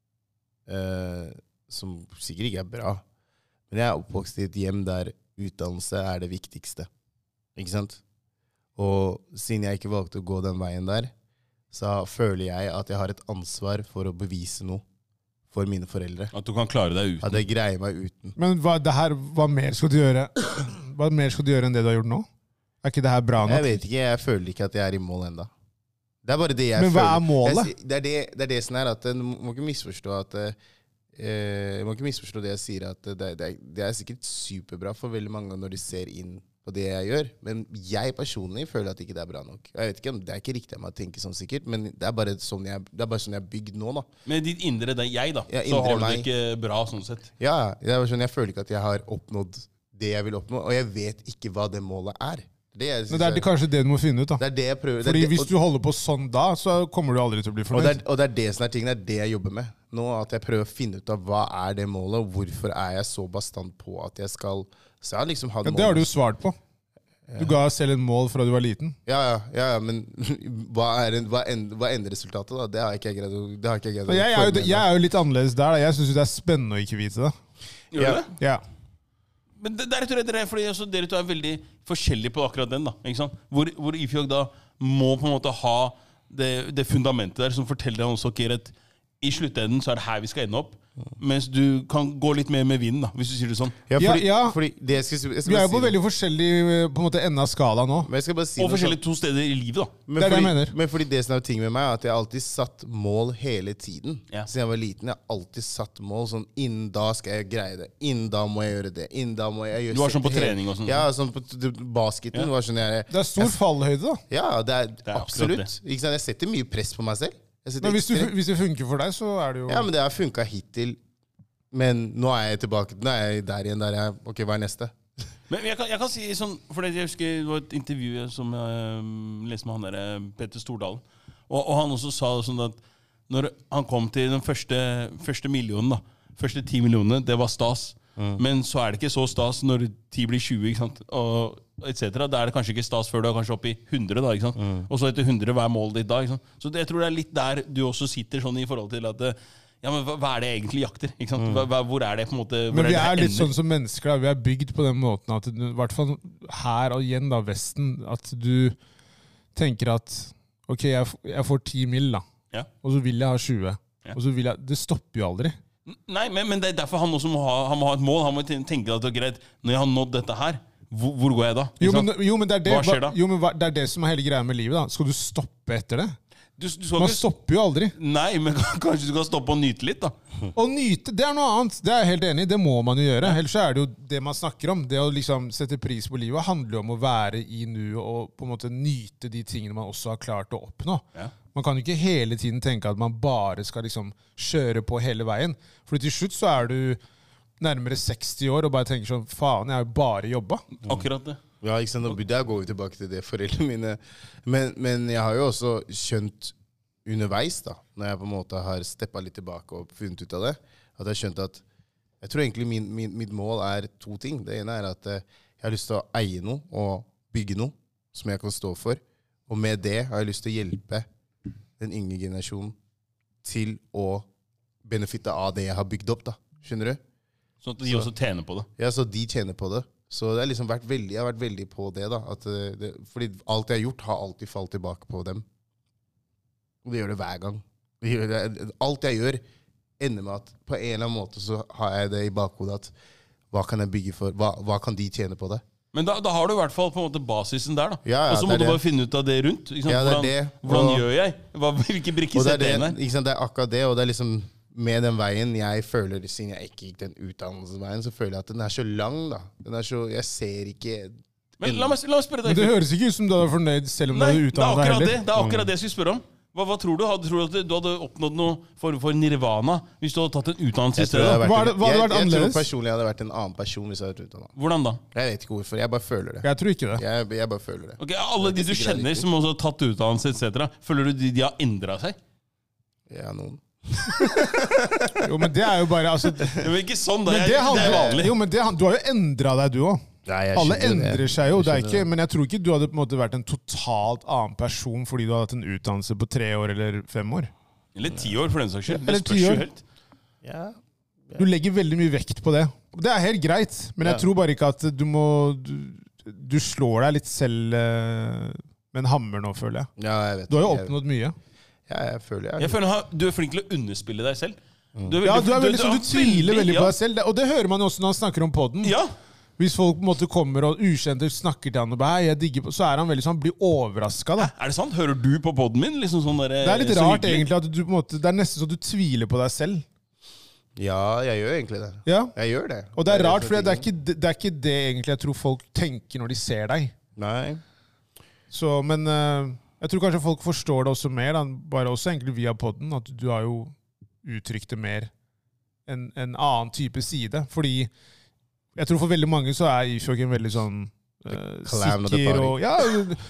Som sikkert ikke bra. Men jeg oppvokst i et hjem der utdannelse det viktigste. Ikke sant? Og siden jeg ikke valgte å gå den veien der, så føler jeg at jeg har et ansvar for å bevise noe for mine foreldre. At du kan klare deg uten. At jeg greier meg uten. Men hva mer skal du gjøre? Hva mer skal du gjøre enn det du har gjort nå? Ikke det her bra nok? Jeg vet ikke, jeg føler ikke at jeg i mål enda. Det bare det jeg føler. Men hva målet? Det det som at du må ikke misforstå at jeg må ikke misforstå det jeg sier, at det sikkert superbra for veldig mange når de ser inn på det jeg gjør, men jeg personlig føler at ikke det bra nok. Jeg vet ikke om det ikke riktig av meg å tenke sånn sikkert, men det bare sånn jeg er bygd nå da. Men ditt indre, det jeg da, så har du det ikke bra sånn sett. Ja, det sånn, jeg føler ikke at jeg har oppnådd det jeg vil oppnå, og jeg vet ikke hva det målet Men det kanskje det du må finne ut da. Det det jeg prøver. Fordi hvis du holder på sånn da, så kommer du aldri til å bli fornøyd. Og det det som tingen, det jeg jobber med. Nå at jeg prøver å finne ut av hva det målet, og hvorfor jeg så bastant på at jeg skal liksom ha det målet. Det har du jo svart på. Du ga selv en mål fra du var liten. Ja, men hva enderesultatet da? Det har ikke jeg greid å Jeg jo litt annerledes der. Jeg synes det spennende å ikke vite det. Gjør du det? Ja. Men det fordi dere to veldig forskjellige på akkurat den, da. Ikke sant? Hvor Ifjok da må på en måte ha det fundamentet der som forteller deg også at i sluttenden så det her vi skal ende opp. Mens du kan gå litt mer med vinden, da, hvis du sier det sånn. Ja, fordi det jeg skal vi jo på veldig forskjellig på en måte enden av skala nå. Men jeg skal bare si og forskjellige to steder i livet, da. Men det er det jeg mener. Men fordi det som er ting med meg, er at jeg alltid satt mål hele tiden. Siden jeg var liten, jeg har alltid satt mål sånn, innen da skal jeg greie det. Innen da må jeg gjøre det. Innen da må jeg gjøre det. Du var sånn på trening og sånn? Ja, sånn på basketen. Var sånn det er stor fallhøyde, da. Ja, det er absolutt. Ikke sant? Jeg setter mye press på meg selv. Men hvis det funker for deg, så er det jo... Ja, men det har funket hittil. Men nå er jeg tilbake. Nå er jeg der igjen. Ok, hva er neste? Men jeg kan si sånn, for jeg husker det var et intervju som jeg leste med han der, Petter Stordalen. Og han også sa sånn at når han kom til den første millionen, da, første 10 millionene, det var stas. Men så er det ikke så stas når 10 blir 20, ikke sant? Og et cetera. Da er det kanskje ikke stas før du er kanskje oppe i 100, da, ikke sant? Og så etter 100, hva er målet ditt da, ikke sant? Så jeg tror det er litt der du også sitter sånn i forhold til at ja, men hva er det egentlig jakter? Ikke sant? Hvor er det på en måte... Men vi er litt sånn som mennesker, da. Vi er bygd på den måten at i hvert fall her og igjen da, Vesten, at du tenker at ok, jeg får 10 mil da, og så vil jeg ha 20. Og så vil jeg... Det stopper jo aldri. Nei, men det er derfor han også må ha et mål. Han må tenke at det er greit, når jeg har nådd dette her, hvor går jeg da? Jo, men det er det, hva skjer da? Jo, men det er det som er hele greia med livet da. Skal du stoppe etter det? Man stopper jo aldri. Nei, men kanskje du skal stoppe og nyte litt da. Å nyte, det er noe annet. Det er jeg helt enig i. Det må man jo gjøre. Ellers er det jo det man snakker om. Det å liksom sette pris på livet handler jo om å være i nu og på en måte nyte de tingene man også har klart å oppnå. Man kan jo ikke hele tiden tenke at man bare skal liksom kjøre på hele veien. For til slutt så er du nærmere 60 år og bare tenker sånn, faen, jeg har jo bare jobbet. Akkurat det. Ja, ikke sant? Da går vi tilbake til det, foreldrene mine. Men jeg har jo også skjønt underveis, da, når jeg på en måte har steppet litt tilbake og funnet ut av det, at jeg har skjønt at jeg tror egentlig mitt mål er 2 ting. Det ene er at jeg har lyst til å eie noe og bygge noe som jeg kan stå for. Og med det har jeg lyst til å hjelpe den yngre generasjonen til å benefitte av det jeg har bygd opp, da. Skjønner du? Så at de også tjener på det. Ja, så de tjener på det. Så det har liksom jeg har vært veldig på det, da. Fordi alt jeg har gjort, har alltid falt tilbake på dem. Og det gjør det hver gang. Alt jeg gjør, ender med at på en eller annen måte så har jeg det i bakhodet at hva kan jeg bygge for? Hva kan de tjene på det? Men da har du i hvert fall på en måte basisen der, da. Ja, og så må du bare finne ut av det rundt. Ikke sant? Ja, det er det. Hvordan gjør jeg? Hvilke brikker setter jeg inn her? Ikke sant? Det er akkurat det, og det er liksom... Med den veien jeg føler, siden jeg ikke gikk den utdannelsesveien, så føler jeg at den er så lang, da. Den er så, jeg ser ikke... Men la meg spørre deg. Men det høres ikke ut som du hadde fornøyd selv om du hadde utdannet deg heller. Det er akkurat det jeg skulle spørre om. Hva tror du? Tror du at du hadde oppnådd noe for nirvana hvis du hadde tatt en utdannelse i stedet? Hva hadde vært annerledes? Jeg tror personlig jeg hadde vært en annen person hvis jeg hadde vært utdannet. Hvordan da? Jeg vet ikke hvorfor, jeg bare føler det. Jeg tror ikke det. Jeg bare føler det. Ok, alle de du kjenner som også har tatt utdannelse, etc., føler du de har endret seg? Ja, noen. Jo, men det er jo bare altså, men ikke sånn, det er vanlig. Jo, men du har jo endret deg, du også. Alle endrer seg jo. Det er ikke, men jeg tror ikke du hadde på en måte vært en totalt annen person fordi du hadde hatt en utdannelse på 3 år eller 5 år. Eller 10 år, for den saks skyld. Eller 10 år. Du legger veldig mye vekt på det. Det er helt greit, men jeg tror bare ikke at du må Du slår deg litt selv med en hammer nå, føler jeg. Ja, jeg vet. Du har jo oppnådd mye. Ja, jeg føler du er flink til å underspille deg selv. Du tviler veldig på deg selv. Og det hører man jo også når han snakker om podden. Ja. Hvis folk på en måte kommer og ukjente snakker til han og bare, jeg digger på, så er han veldig sånn, blir overrasket da. Er det sant? Hører du på podden min? Liksom sånn der, det er litt rart egentlig, at du på en måte, det er nesten så du tviler på deg selv. Ja, jeg gjør egentlig det. Ja. Jeg gjør det. Og det er rart, for det er ikke det egentlig jeg tror folk tenker når de ser deg. Nei. Så, men... Jeg tror kanskje folk forstår det også mer, bare også egentlig via podden, at du har jo uttrykt det mer en annen type side. Fordi jeg tror for veldig mange så er Ifjok en veldig sånn sikker og ja,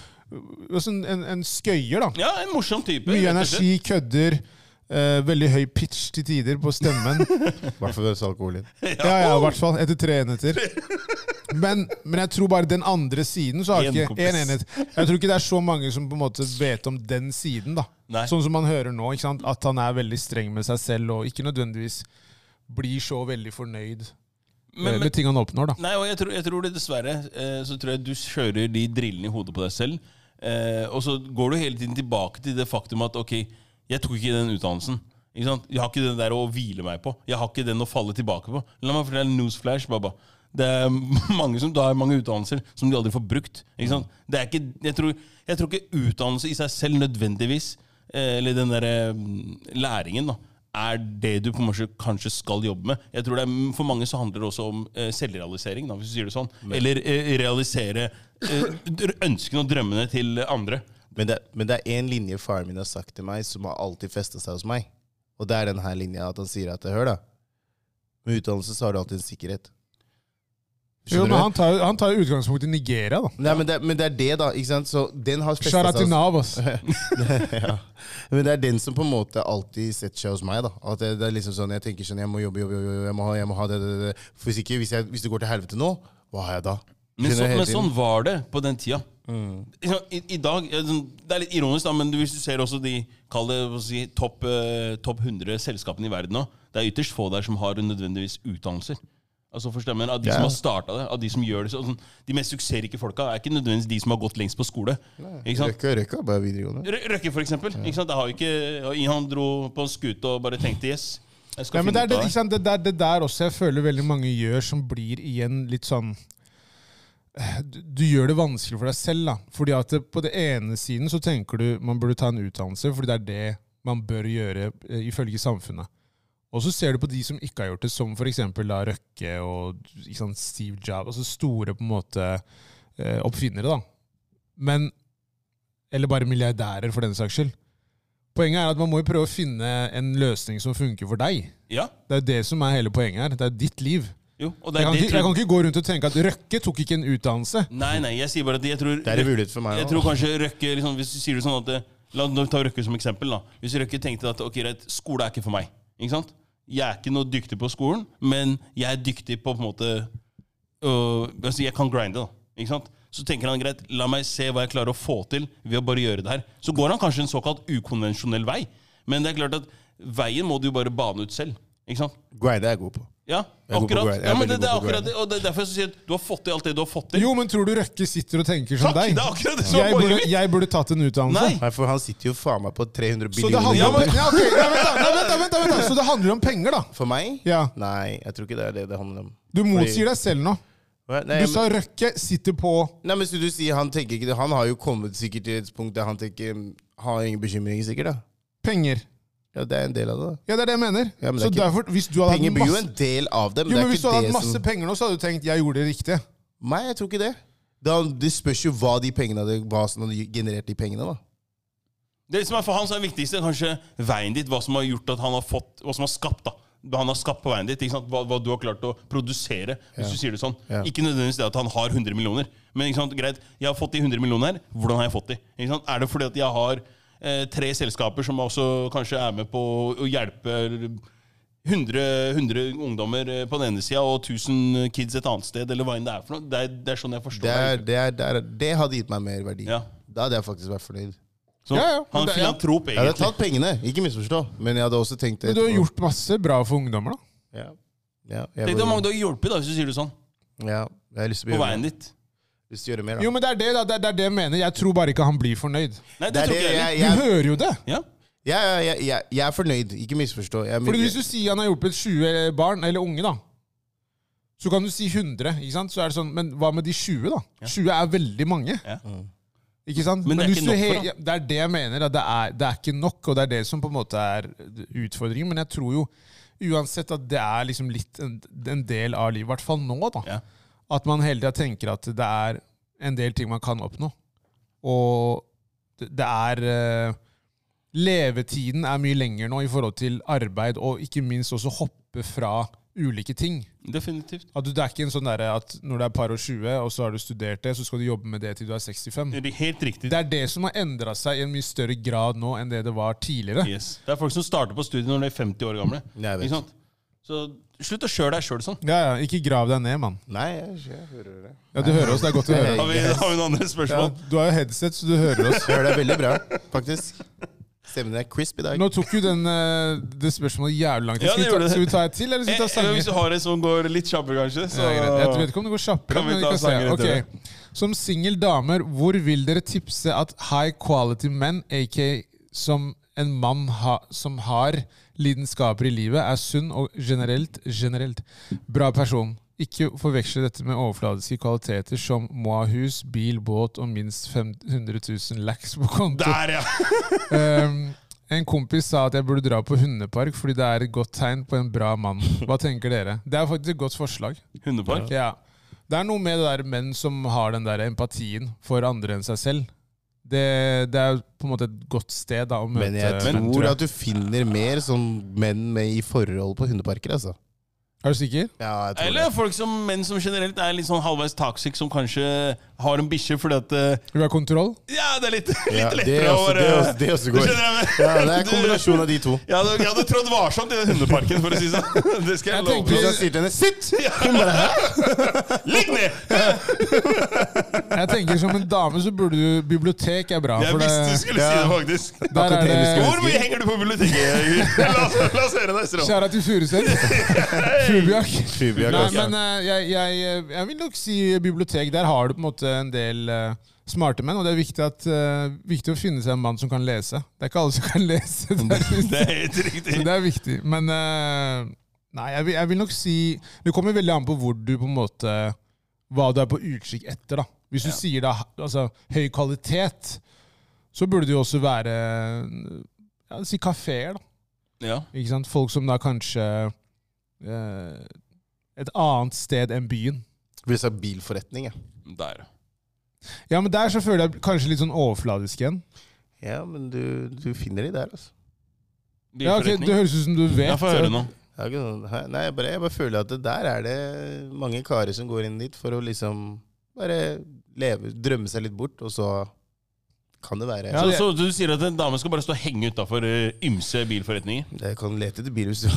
en skøyer da. Ja, en morsom type. Mye energi, kødder, veldig høy pitch til tider på stemmen. Hvertfall det er alkohol inn. Ja, i hvert fall, etter 3 enheter. Men jeg tror bare den andre siden så har ikke en enhet. Jeg tror ikke det er så mange som på en måte vet om den siden da. Nei. Sånn som man hører nå, ikke sant? At han er veldig streng med seg selv og ikke nødvendigvis blir så veldig fornøyd med ting han oppnår da. Nei, og jeg tror det dessverre, så tror jeg du kjører de drillene i hodet på deg selv, og så går du hele tiden tilbake til det faktum at ok, jeg tok ikke den utdannelsen. Ikke sant? Jeg har ikke den der å hvile meg på. Jeg har ikke den å falle tilbake på. La meg fortelle en newsflash, baba. Det mange som har mange utdannelser som de aldri får brukt. Ikke sant? Det ikke, jeg tror ikke utdannelse i seg selv nødvendigvis, eller den der læringen da, det du på en måte kanskje skal jobbe med. Jeg tror for mange så handler det også om selvrealisering, da, hvis du sier det sånn. Eller realisere ønskene og drømmene til andre. Men det en linje faren min har sagt til meg, som har alltid festet seg hos meg. Og det denne linja at han sier at hør da, med utdannelse så har du alltid en sikkerhet. Jo, men han tar utgangspunkt i Nigeria da. Nei, men det det da, ikke sant? Så den har festet Shout out til Nav, ass. Ja. Men det den som på en måte alltid setter seg hos meg da. At det liksom sånn, jeg tenker sånn, jeg må jobbe, jeg må ha det. For hvis det går til helvete nå, hva har jeg da? Men sånn var det på den tida. I dag, det litt ironisk da, men hvis du ser også de topp 100 selskapene i verden nå, det ytterst få der som har nødvendigvis utdannelser. Altså forstår jeg, av de som har startet det, av de som gjør det sånn, de mest suksessrike folka ikke nødvendigvis de som har gått lengst på skole. Røkke bare videregående. Røkke for eksempel, ikke sant? Det har ikke, han dro på en skute og bare tenkte yes, jeg skal men finne ut av det. Det der også jeg føler veldig mange gjør som blir igjen litt sånn, du gjør det vanskelig for deg selv da. Fordi at på det ene siden så tenker du man burde ta en utdannelse, fordi det det man bør gjøre ifølge samfunnet. Og så ser du på de som ikke har gjort det, som for eksempel da Røkke og Steve Jobs, altså store på en måte oppfinnere da. Men, eller bare milliardærer for den saks skyld. Poenget at man må jo prøve å finne en løsning som funker for deg. Ja. Det det som hele poenget her. Det ditt liv. Jo, og jeg kan ikke gå rundt og tenke at Røkke tok ikke en utdannelse. Nei, jeg sier bare at jeg tror... Det mulighet for meg. Jeg tror kanskje Røkke, liksom, hvis du sier det sånn at... La oss ta Røkke som eksempel da. Hvis Røkke tenkte at ok, skole ikke for meg, ikke sant? Jeg ikke noe dyktig på skolen, men jeg dyktig på en måte jeg kan grinde da, ikke sant? Så tenker han greit, la meg se hva jeg klarer å få til ved å bare gjøre det her. Så går han kanskje en såkalt ukonvensjonell vei, men det klart at veien må du jo bare bane ut selv, ikke sant? Grinde jeg god på. Ja, akkurat. Ja, men det akkurat det, og det derfor jeg sier at du har fått til alt det du har fått til. Jo, men tror du Røkke sitter og tenker som deg? Det akkurat det som er poenget mitt. Jeg burde tatt en utdannelse. Nei, for han sitter jo faen meg på 300 billioner. Så det handler om, så det handler om penger da? For meg? Ja. Nei, jeg tror ikke det handler om. Du motsier deg selv nå. Du sa Røkke sitter på... Nei, men så du sier han tenker ikke det. Han har jo kommet sikkert til et punkt der han tenker, har ingen bekymringer sikkert da. Penger. Ja, det en del av det. Ja, det det jeg mener. Ja, men så ikke, derfor, hvis du hadde penger blir jo en del av det, men, jo, men det hvis du hadde hatt masse penger nå, så hadde du tenkt, jeg gjorde det riktig. Nei, jeg tror ikke det. Det spørs jo hva de pengene hadde, hva som hadde generert de pengene da. Det som for han så viktigste kanskje veien ditt, hva som har gjort at han har fått, hva som har skapt da. Han har skapt på veien ditt, ikke sant? Hva du har klart å produsere, hvis du sier det sånn. Ja. Ikke nødvendigvis det at han har 100 millioner, men ikke sant? Greit, jeg har fått de 100 millioner her, hvordan har jeg fått de? Ikke sant? Det fordi at jeg har 3 selskaper som også kanskje med på å hjelpe 100 ungdommer på den ene siden og 1000 kids et annet sted, eller hva enn det for noe? Det sånn jeg forstår det hadde gitt meg mer verdi. Ja. Da hadde jeg faktisk vært fornøyd. Så han er filantrop egentlig. Jeg hadde tatt pengene, ikke misforstå, men jeg hadde også tenkt... Men du har gjort masse bra for ungdommer da? Ja. Tenk deg hvor mange du har hjulpet da, hvis du sier det sånn. Ja, jeg har lyst til å på veien ditt. Mer, jo, men det det jeg mener. Jeg tror bare ikke han blir fornøyd. Nei, det tror ikke jeg. Du hører jo det. Ja. Jeg fornøyd, ikke misforstå. Fordi hvis du sier han har hjulpet 20 barn, eller unge da, så kan du si 100, ikke sant? Så det sånn, men hva med de 20 da? Ja. 20 veldig mange. Ja. Ikke sant? Men det ikke nok for da. Det det jeg mener, at det ikke nok, og det det som på en måte utfordringen. Men jeg tror jo uansett at det liksom litt en del av livet, i hvert fall nå da. Ja. At man hele tiden tenker at det en del ting man kan oppnå. Og det levetiden mye lenger nå i forhold til arbeid, og ikke minst også hoppe fra ulike ting. Definitivt. At det ikke en sånn der at når du par og 20, og så har du studert det, så skal du jobbe med det til du 65. Det helt riktig. Det det som har endret seg i en mye større grad nå enn det var tidligere. Yes. Det folk som starter på studiet når de 50 år gamle. Ikke sant? Så slutt å kjøre deg selv sånn. Ja, ikke grav deg ned, mann. Nei, jeg hører det. Ja, du hører oss, det godt å høre. Har vi noen andre spørsmål? Ja, du har jo headset, så du hører oss. Jeg hører deg veldig bra, faktisk. Stemmen crisp i dag. Nå tok jo det spørsmålet jævlig langt. Skal vi ta et til, eller skal vi ta sanger? Hvis du har en som går litt kjappere, kanskje. Så jeg vet ikke om det går kjappere, men vi kan se. Okay. Som single damer, hvor vil dere tipse at high quality men, a.k.a. som en mann som har lidenskaper i livet, er sunn og generelt bra person. Ikke forveksle dette med overfladiske kvaliteter som må ha hus, bil, båt og minst 500 000 lakhs på konto. Der, ja! En kompis sa at jeg burde dra på hundepark fordi det er et godt tegn på en bra mann. Hva tenker dere? Det er faktisk et godt forslag. Hundepark? Ja. Det er noe med det der menn som har den der empatien for andre enn seg selv. Det er på en måte et godt sted da, å møte. Men jeg tror at du finner mer sånn menn med i forhold på hundeparker, altså. Er du sikker? Ja, jeg tror Eller folk menn som generelt er litt sånn halvveis toxic, som kanskje har en bikkje fordi at Du vil ha kontroll? Ja, det er litt ja, lettere å være... Det også går. Ja, det er kombinasjon av de to. Ja, jeg hadde trådt varsomt i den hundeparken, for å si sånn. Det skal jeg love. Hvis jeg sier til henne, sitt! Hun bare, hæ? Ligg ned! Jeg tenker som en dame så burde du... Bibliotek er bra. Jeg visste du skulle si det, faktisk. Der er det... Hvor mye henger du på biblioteket? La oss høre neste råd. Kjære til Furuset. Fubjak. Nei, altså. men jeg vil nok si bibliotek. Der har du på en måte en del smarte menn, og det er viktig å finne seg en mann som kan lese. Det er ikke alle som kan lese. Det er helt riktig. Så det er viktig. Men nei, jeg vil nok si det kommer veldig an på hvor du på en måte hva du er på utkikk etter. Da. Hvis du sier da, altså, høy kvalitet, så burde det jo også være si kaféer. Da. Ja. Ikke sant? Folk som da kanskje et annet sted enn byen. Vil si bilforretning, ja. Der. Ja, men der så føler jeg kanskje litt sånn overfladisk igjen. Ja, men du finner de der, altså. Ja, okay, det høres ut som du vet. Jeg får høre nå. Nei, jeg bare føler at der er det mange karer som går inn dit for å liksom bare drømme seg litt bort, og så kan det være. Ja, så du sier at en dame skal bare stå og henge utenfor ymse bilforretninger? Det kan lete etter bil hvis du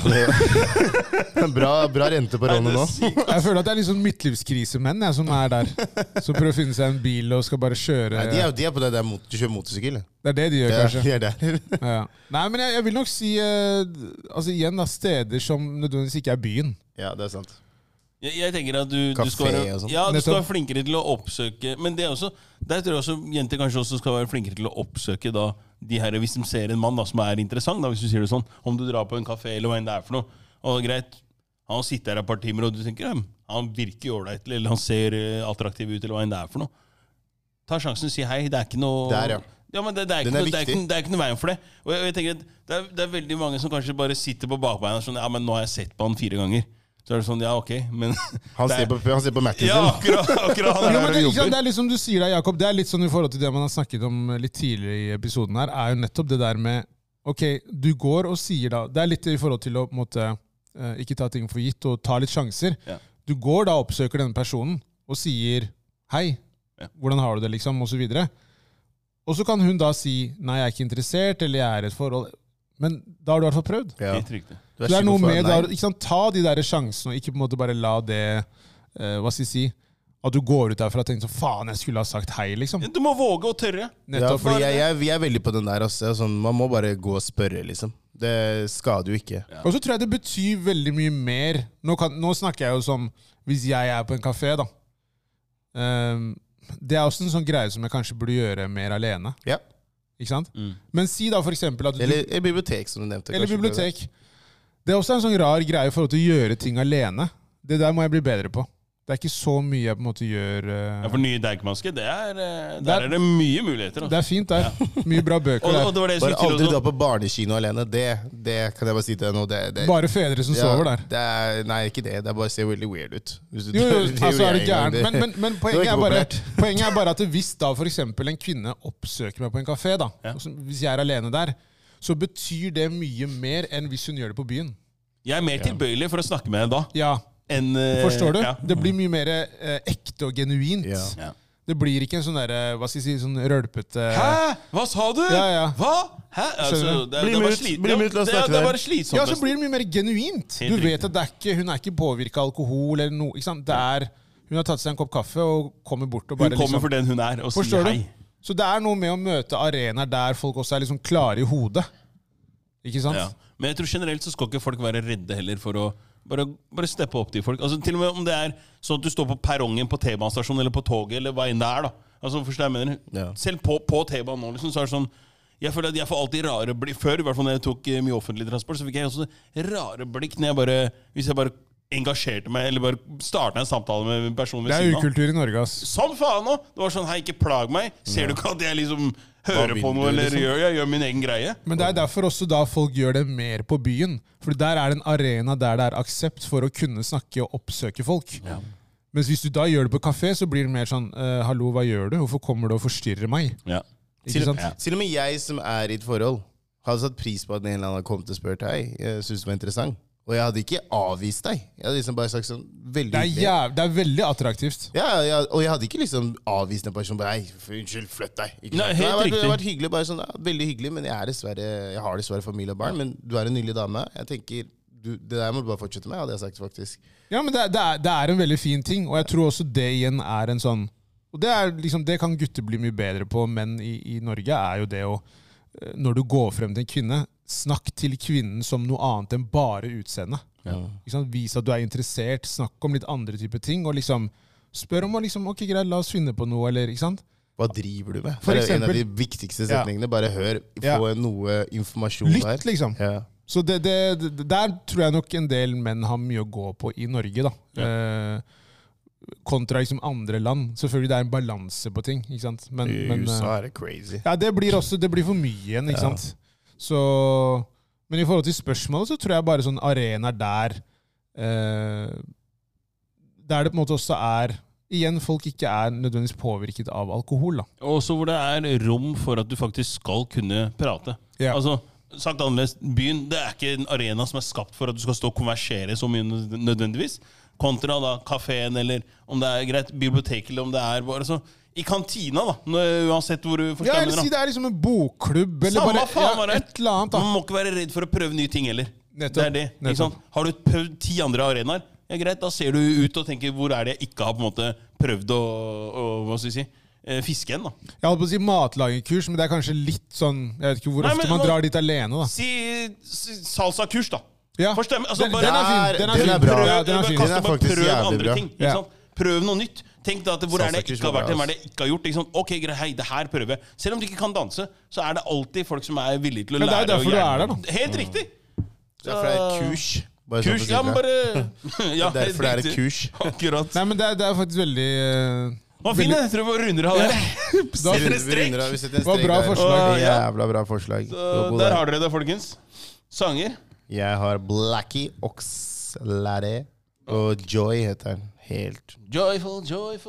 har bra rente på rånet nå. Jeg føler at det er litt sånn midtlivskrisemenn som er der. Som prøver å finne seg en bil og skal bare kjøre. Nei, de er på det der du kjører motorsykkel. Det er det de gjør, kanskje. De er der. Ja. Nei, men jeg vil nok si altså igjen da, steder som nødvendigvis ikke er byen. Ja, det er sant. Jeg tenker at du skal være flinkere til å oppsøke. Men det er også, der tror jeg også jenter kanskje også skal være flinkere til å oppsøke da, de her, hvis de ser en mann da, som er interessant, da, hvis du sier det sånn. Om du drar på en kafé eller hva enn det er for noe. Og greit, han sitter her et par timer, og du tenker han virker ålreit, eller han ser attraktiv ut, eller hva enn det er for noe. Ta sjansen og si hei. Det er ikke noe... Der, ja. Ja, men det er ikke noe veien for det. Og jeg tenker at det er veldig mange som kanskje bare sitter på bakbeina og sånn, ja, men nå har jeg sett på han 4 ganger. Så er det sånn, ja, ok, men... Han ser på Mac-en sin. Ja, akkurat han er jo, det er litt som du sier da, Jakob. Det er litt sånn i forhold til det man har snakket om litt tidligere i episoden her, er jo nettopp det der med, ok, du går og sier da, det er litt i forhold til å måtte, ikke ta ting for gitt og ta litt sjanser. Ja. Du går da og oppsøker denne personen og sier, hei, hvordan har du det liksom, og så videre. Og så kan hun da si, nei, jeg er ikke interessert, eller jeg er i et forhold. Men da har du i hvert fall prøvd. Ja. Helt riktig. Det er noe med ikke sant, ta de der sjansene, og ikke på en måte bare la det, hva skal jeg si, at du går ut derfra og tenker så faen, jeg skulle ha sagt hei, liksom. Du må våge å tørre. Nettopp. Ja, fordi vi er veldig på den der, altså. Sånn, man må bare gå og spørre, liksom. Det skader jo ikke. Ja. Og så tror jeg det betyr veldig mye mer. Nå snakker jeg jo som, hvis jeg er på en kafé da. Det er også en sånn greie som jeg kanskje burde gjøre mer alene. Ja. Ikke sant? Men si da for eksempel at eller bibliotek, som du nevnte. Eller bibliotek. Det er også en sånn rar greie for å gjøre ting alene. Det der må jeg bli bedre på. Det er ikke så mye jeg på en måte gjør... Ja, for nye Deichmanske, der er det mye muligheter. Altså. Det er fint der. Ja. Mye bra bøker der. Og det var det bare aldri dra på barnekino alene. Det kan jeg bare si til deg nå. Bare fedre som sover der. Nei, ikke det. Det bare ser veldig weird ut. Jo, altså er det gærent. Men poenget er bare at hvis da for eksempel en kvinne oppsøker meg på en kafé, da, hvis jeg er alene der, så betyr det mye mer enn hvis hun gjør det på byen. Jeg er mer tilbøyelig for å snakke med henne da. Ja. Forstår du? Ja. Det blir mye mer ekte og genuint. Ja. Det blir ikke en sånn der, hva skal jeg si, sånn rølpete... Hæ? Hva sa du? Ja. Hva? Hæ? Altså, det er bare slitsomt. Ja, så blir det mye mer genuint. Du vet at hun er ikke påvirket av alkohol eller noe. Ikke sant? Hun har tatt seg en kopp kaffe og kommer bort og bare... Hun kommer for den hun er og sier hei. Så det er noe med å møte arenaer der folk også er liksom klare i hodet. Ikke sant? Ja. Men jeg tror generelt så skal ikke folk være redde heller for å bare steppe opp til folk. Altså, til og med om det er sånn at du står på perrongen på T-banestasjonen eller på toget, eller hva enn det er da. Altså, forstår jeg mener. Ja. Selv på T-banen nå, liksom, så er det sånn, Jeg føler at jeg får alltid rare blikk. Før, i hvert fall når jeg tok mye offentlig transport, så fikk jeg også rare blikk hvis jeg bare engasjerte meg, eller bare startet en samtale med en person ved siden av. Det er ukultur i Norge, ass. Sånn faen nå! Det var sånn, hei, ikke plag meg. Ser du ikke at jeg liksom hører på noe, eller liksom? Jeg gjør min egen greie? Men det er derfor også da folk gjør det mer på byen. For der er det en arena der det er aksept for å kunne snakke og oppsøke folk. Ja. Mens hvis du da gjør det på kafé, så blir det mer sånn, hallo, hva gjør du? Hvorfor kommer du og forstyrrer meg? Ja. Til og med jeg som er i et forhold, hadde satt pris på at en eller annen kom til å spørre deg. Jeg synes det var interessant. Og jeg hadde ikke avvist deg. Jeg hadde liksom bare sagt sånn, veldig hyggelig. Det er veldig attraktivt. Ja, og jeg hadde ikke liksom avvist en person, bare, unnskyld, flytt deg. Nei, helt riktig. Det har vært hyggelig, bare sånn, veldig hyggelig, men jeg har dessverre familie og barn, men du er en nylig dame. Jeg tenker, det der må du bare fortsette med, hadde jeg sagt faktisk. Ja, men det er en veldig fin ting, og jeg tror også det igjen er en sånn, og det er liksom, det kan gutter bli mye bedre på, men i Norge er jo det å, når du går frem til en kvinne, snakk til kvinnen som noe annet enn bare utseende. Ja. Vis at du er interessert, snakk om litt andre typer ting, og liksom spør om, liksom, ok, greit, la oss finne på noe, eller, ikke sant? Hva driver du med? For eksempel, en av de viktigste setningene, bare hør, få noe informasjon her. Lytt, liksom. Ja. Så der tror jeg nok en del menn har mye å gå på i Norge, da. Ja. Kontra liksom andre land. Selvfølgelig det er en balanse på ting, ikke sant? Men USA er det crazy. Ja, det blir for mye igjen, ikke sant? Så, men i forhold til spørsmålet så tror jeg bare sånn arenaer der der det på en måte også er igjen folk ikke er nødvendigvis påvirket av alkohol da. Også hvor det er rom for at du faktisk skal kunne prate. Ja. Altså, sagt annerledes, byen det er ikke en arena som er skapt for at du skal stå og konversere så mye nødvendigvis. Kontra da kaféen, eller om det er greit bibliotek, eller om det er bare så i kantina da, uansett hvor du forstår. Ja, eller si det er liksom en bokklubb, eller samme bare faen, et eller annet da. Man må ikke være redd for å prøve nye ting heller. Nettopp. Det er det, ikke sant? Har du prøvd 10 andre arenaer, ja greit, da ser du ut og tenker, hvor er det jeg ikke har på en måte prøvd å hva skal vi si, fiske igjen da. Jeg holdt på å si matlagingskurs, men det er kanskje litt sånn, jeg vet ikke hvor ofte man drar dit alene da. Si salsa-kurs da. Ja, den er fin. Den er bra. Den er faktisk jævlig bra. Ting, ikke sant? Prøv noe nytt. Tenk da at hvor er det jeg ikke har vært, hva er det jeg ikke har gjort. Ikke sant? Ok, greit, hei, det her prøver jeg. Selv om du ikke kan danse, så er det alltid folk som er villige til å lære. Men det er derfor du er der da. Helt riktig. Derfor er det et kurs. Kurs, ja, men bare... Ja, derfor det er et kurs. Akkurat. Nei, men det er faktisk veldig... Hva finner jeg? Jeg tror vi runder av der. Vi setter en strek. Hva bra forslag. Jævla bra forslag. Der har dere det, folkens. Sanger. Jeg har Blackie Oxlade og Joy heter den. Helt Joyful.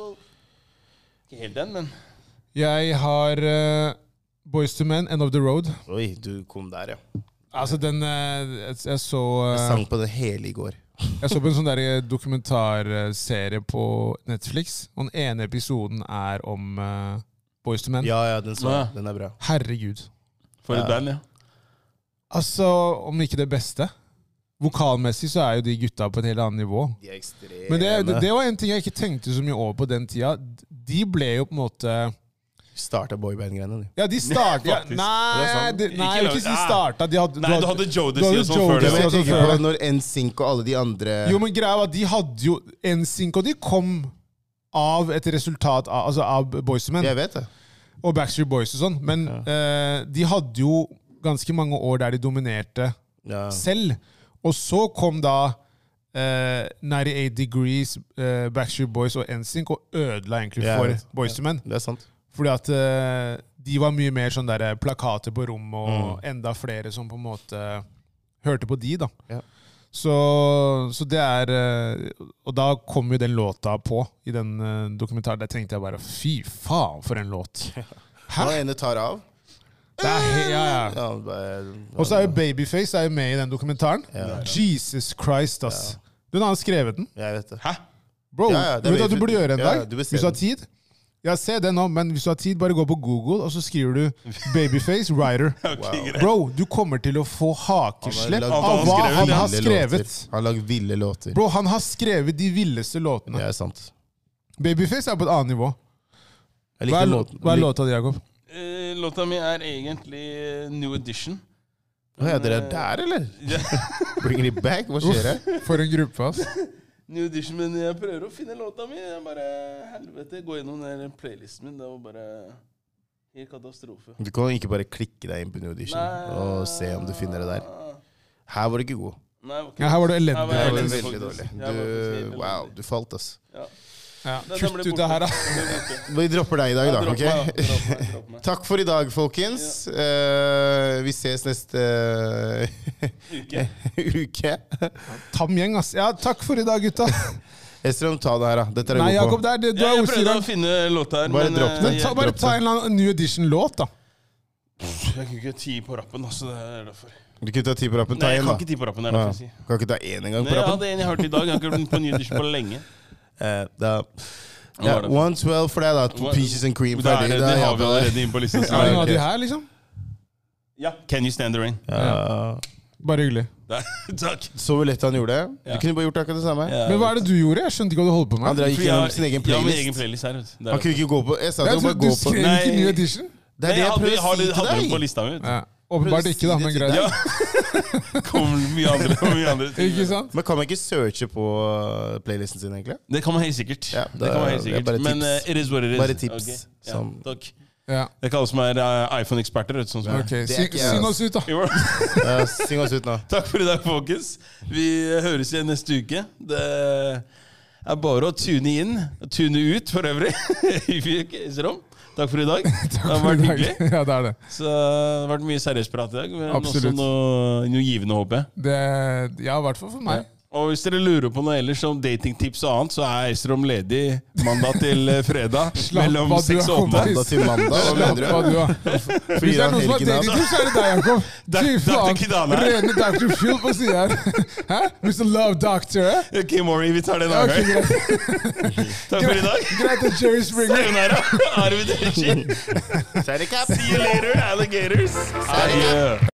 Ikke helt den, men jeg har Boyz II Men, End of the Road. Oi, du kom der, ja. Altså den jeg så jeg sang på det hele i går. Jeg så på en sånn der dokumentarserie på Netflix, og den ene episoden er om Boyz II Men. Ja, den er bra. Herregud. For et band, ja. Altså, om ikke det beste. Vokalmessig så er jo de gutta på et helt annet nivå. De er ekstreme. Men det var en ting jeg ikke tenkte så mye over på den tida. De ble jo på en måte... Startet boyband-greiene. Ja, de startet... Ja, nei, ikke si startet. Du hadde Jodeci og sånn før det. Jeg tenker på når NSYNC og alle de andre... Jo, men greia var at de hadde jo... NSYNC og de kom av et resultat av Boyz II Men. Jeg vet det. Og Backstreet Boys og sånn. Men de hadde jo ganske mange år der de dominerte selv. Og så kom da 98 Degrees, Backstreet Boys og NSYNC og ødela egentlig for Boyz II Men. Det er sant. Fordi at de var mye mer sånn der plakater på rom og enda flere som på en måte hørte på de da. Ja. Så det er... Og da kom jo den låta på i den dokumentaren. Der tenkte jeg bare, fy faen for en låt. Hæ? Når ene tar av. Ja. Og så er jo Babyface er jo med i den dokumentaren. Ja. Jesus Christ, ass. Du har skrevet den. Jeg vet det. Hæ? Bro, vet du hva du burde gjøre en dag? Hvis du har tid. Ja, se det nå, men hvis du har tid, bare gå på Google, og så skriver du Babyface Writer. Okay, bro, du kommer til å få hakeslepp av hva han har skrevet. Han har lagd ville låter. Bro, han har skrevet de villeste låtene. Det er sant. Babyface er på et annet nivå. Hva er låta di, Jakob? Låta mi er egentlig New Edition. Ja, dere er der, eller? Bring it back, hva skjer det? For en gruppe, ass. New Edition, men jeg prøver å finne låta mi. Jeg bare, helvete, gå gjennom den playlisten min. Det var bare... Helt katastrofe. Du kan ikke bare klikke deg inn på New Edition og se om du finner det der. Her var du ikke god. Nei, ja, her var du elendig. Her var du veldig dårlig. Wow, du falt, ass. Ja, kutt ut det her, da. Vi dropper deg i dag, da. Ok? Takk for i dag, folkens. Vi ses neste uke. Tamgjeng, ass. Ja, takk for i dag, gutta. Esrom, ta det her, da. Dette er Nei, god Jakob, på. Jeg prøvde å finne låta her. Bare dropp det. Bare ta en eller annen New Edition-låt, da. Jeg kan ikke 10 på rappen, altså. Det er derfor. Du kunne ta 10 på rappen. Ta Nei, jeg en, kan da. ikke 10 på rappen, er det for å si. Kan ikke ta en gang på Nei, rappen? ja, det er en jeg har hørt i dag. Jeg har ikke hørt på New Edition på lenge. Da... Ja, 112 for deg, da. 2 peaches and cream. Det har vi allerede inn på listen. Er det noen av de her, liksom? Ja. Can You Stand the Rain? Bare hyggelig. Takk. Så hvor lett han gjorde det. Du kunne bare gjort akkurat det samme. Men hva er det du gjorde? Jeg skjønte ikke hva du holdt på med. André gikk gjennom sin egen Ja, min playlist. egen playlist her. Han kunne ikke gå på... Jeg sa at Jeg du bare trodde gå du på... skrev ikke New Edition. Det er det jeg prøver å si til Hadde den på deg. lista mi, vet du. Ja. Åpenbart ikke, da, men greit. Ja. Kom mye andre ting. Ikke sant? Men kan man ikke searche på playlisten sin, egentlig? Det kan man helt sikkert. Ja, Det kan man helt det er sikkert. bare Men tips. it is what it is. Bare tips. Ok. Ja, Som- takk. Ja. Det er ikke alle som er iPhone-eksperter. Sånn som Ok, Det er ikke jeg, syng oss ut, da. Jo. Syng oss ut nå. Takk for i dag, folkens. Vi høres igjen neste uke. Det er bare å tune inn. Tune ut, for øvrig. Takk for i dag. Det har vært hyggelig. Ja, det er det. Så det har vært mye seriøst prat i dag. Men Absolutt. også noe givende, håper jeg. Ja, i hvert fall for meg. Og hvis dere lurer på noe ellers om datingtips og annet, så er Esrom ledig mandag til fredag. Mellom av, du 6 og 8. Mandag til mandag, hva mener Hva du? du har. Hvis det er noen som har datingtips, så er det deg, Jakob. Fy Dr. faen. Kidana. Rene Dr. Phil på siden her. Hæ? Mr. Love Doctor, eh? Ok, Maury, vi tar det en Ja, annen ok, gang. greit. Takk for i dag. Greit at Jerry Springer. Sayonara. Arrivederci. Sorry, cap. See you later, alligators. Adjø.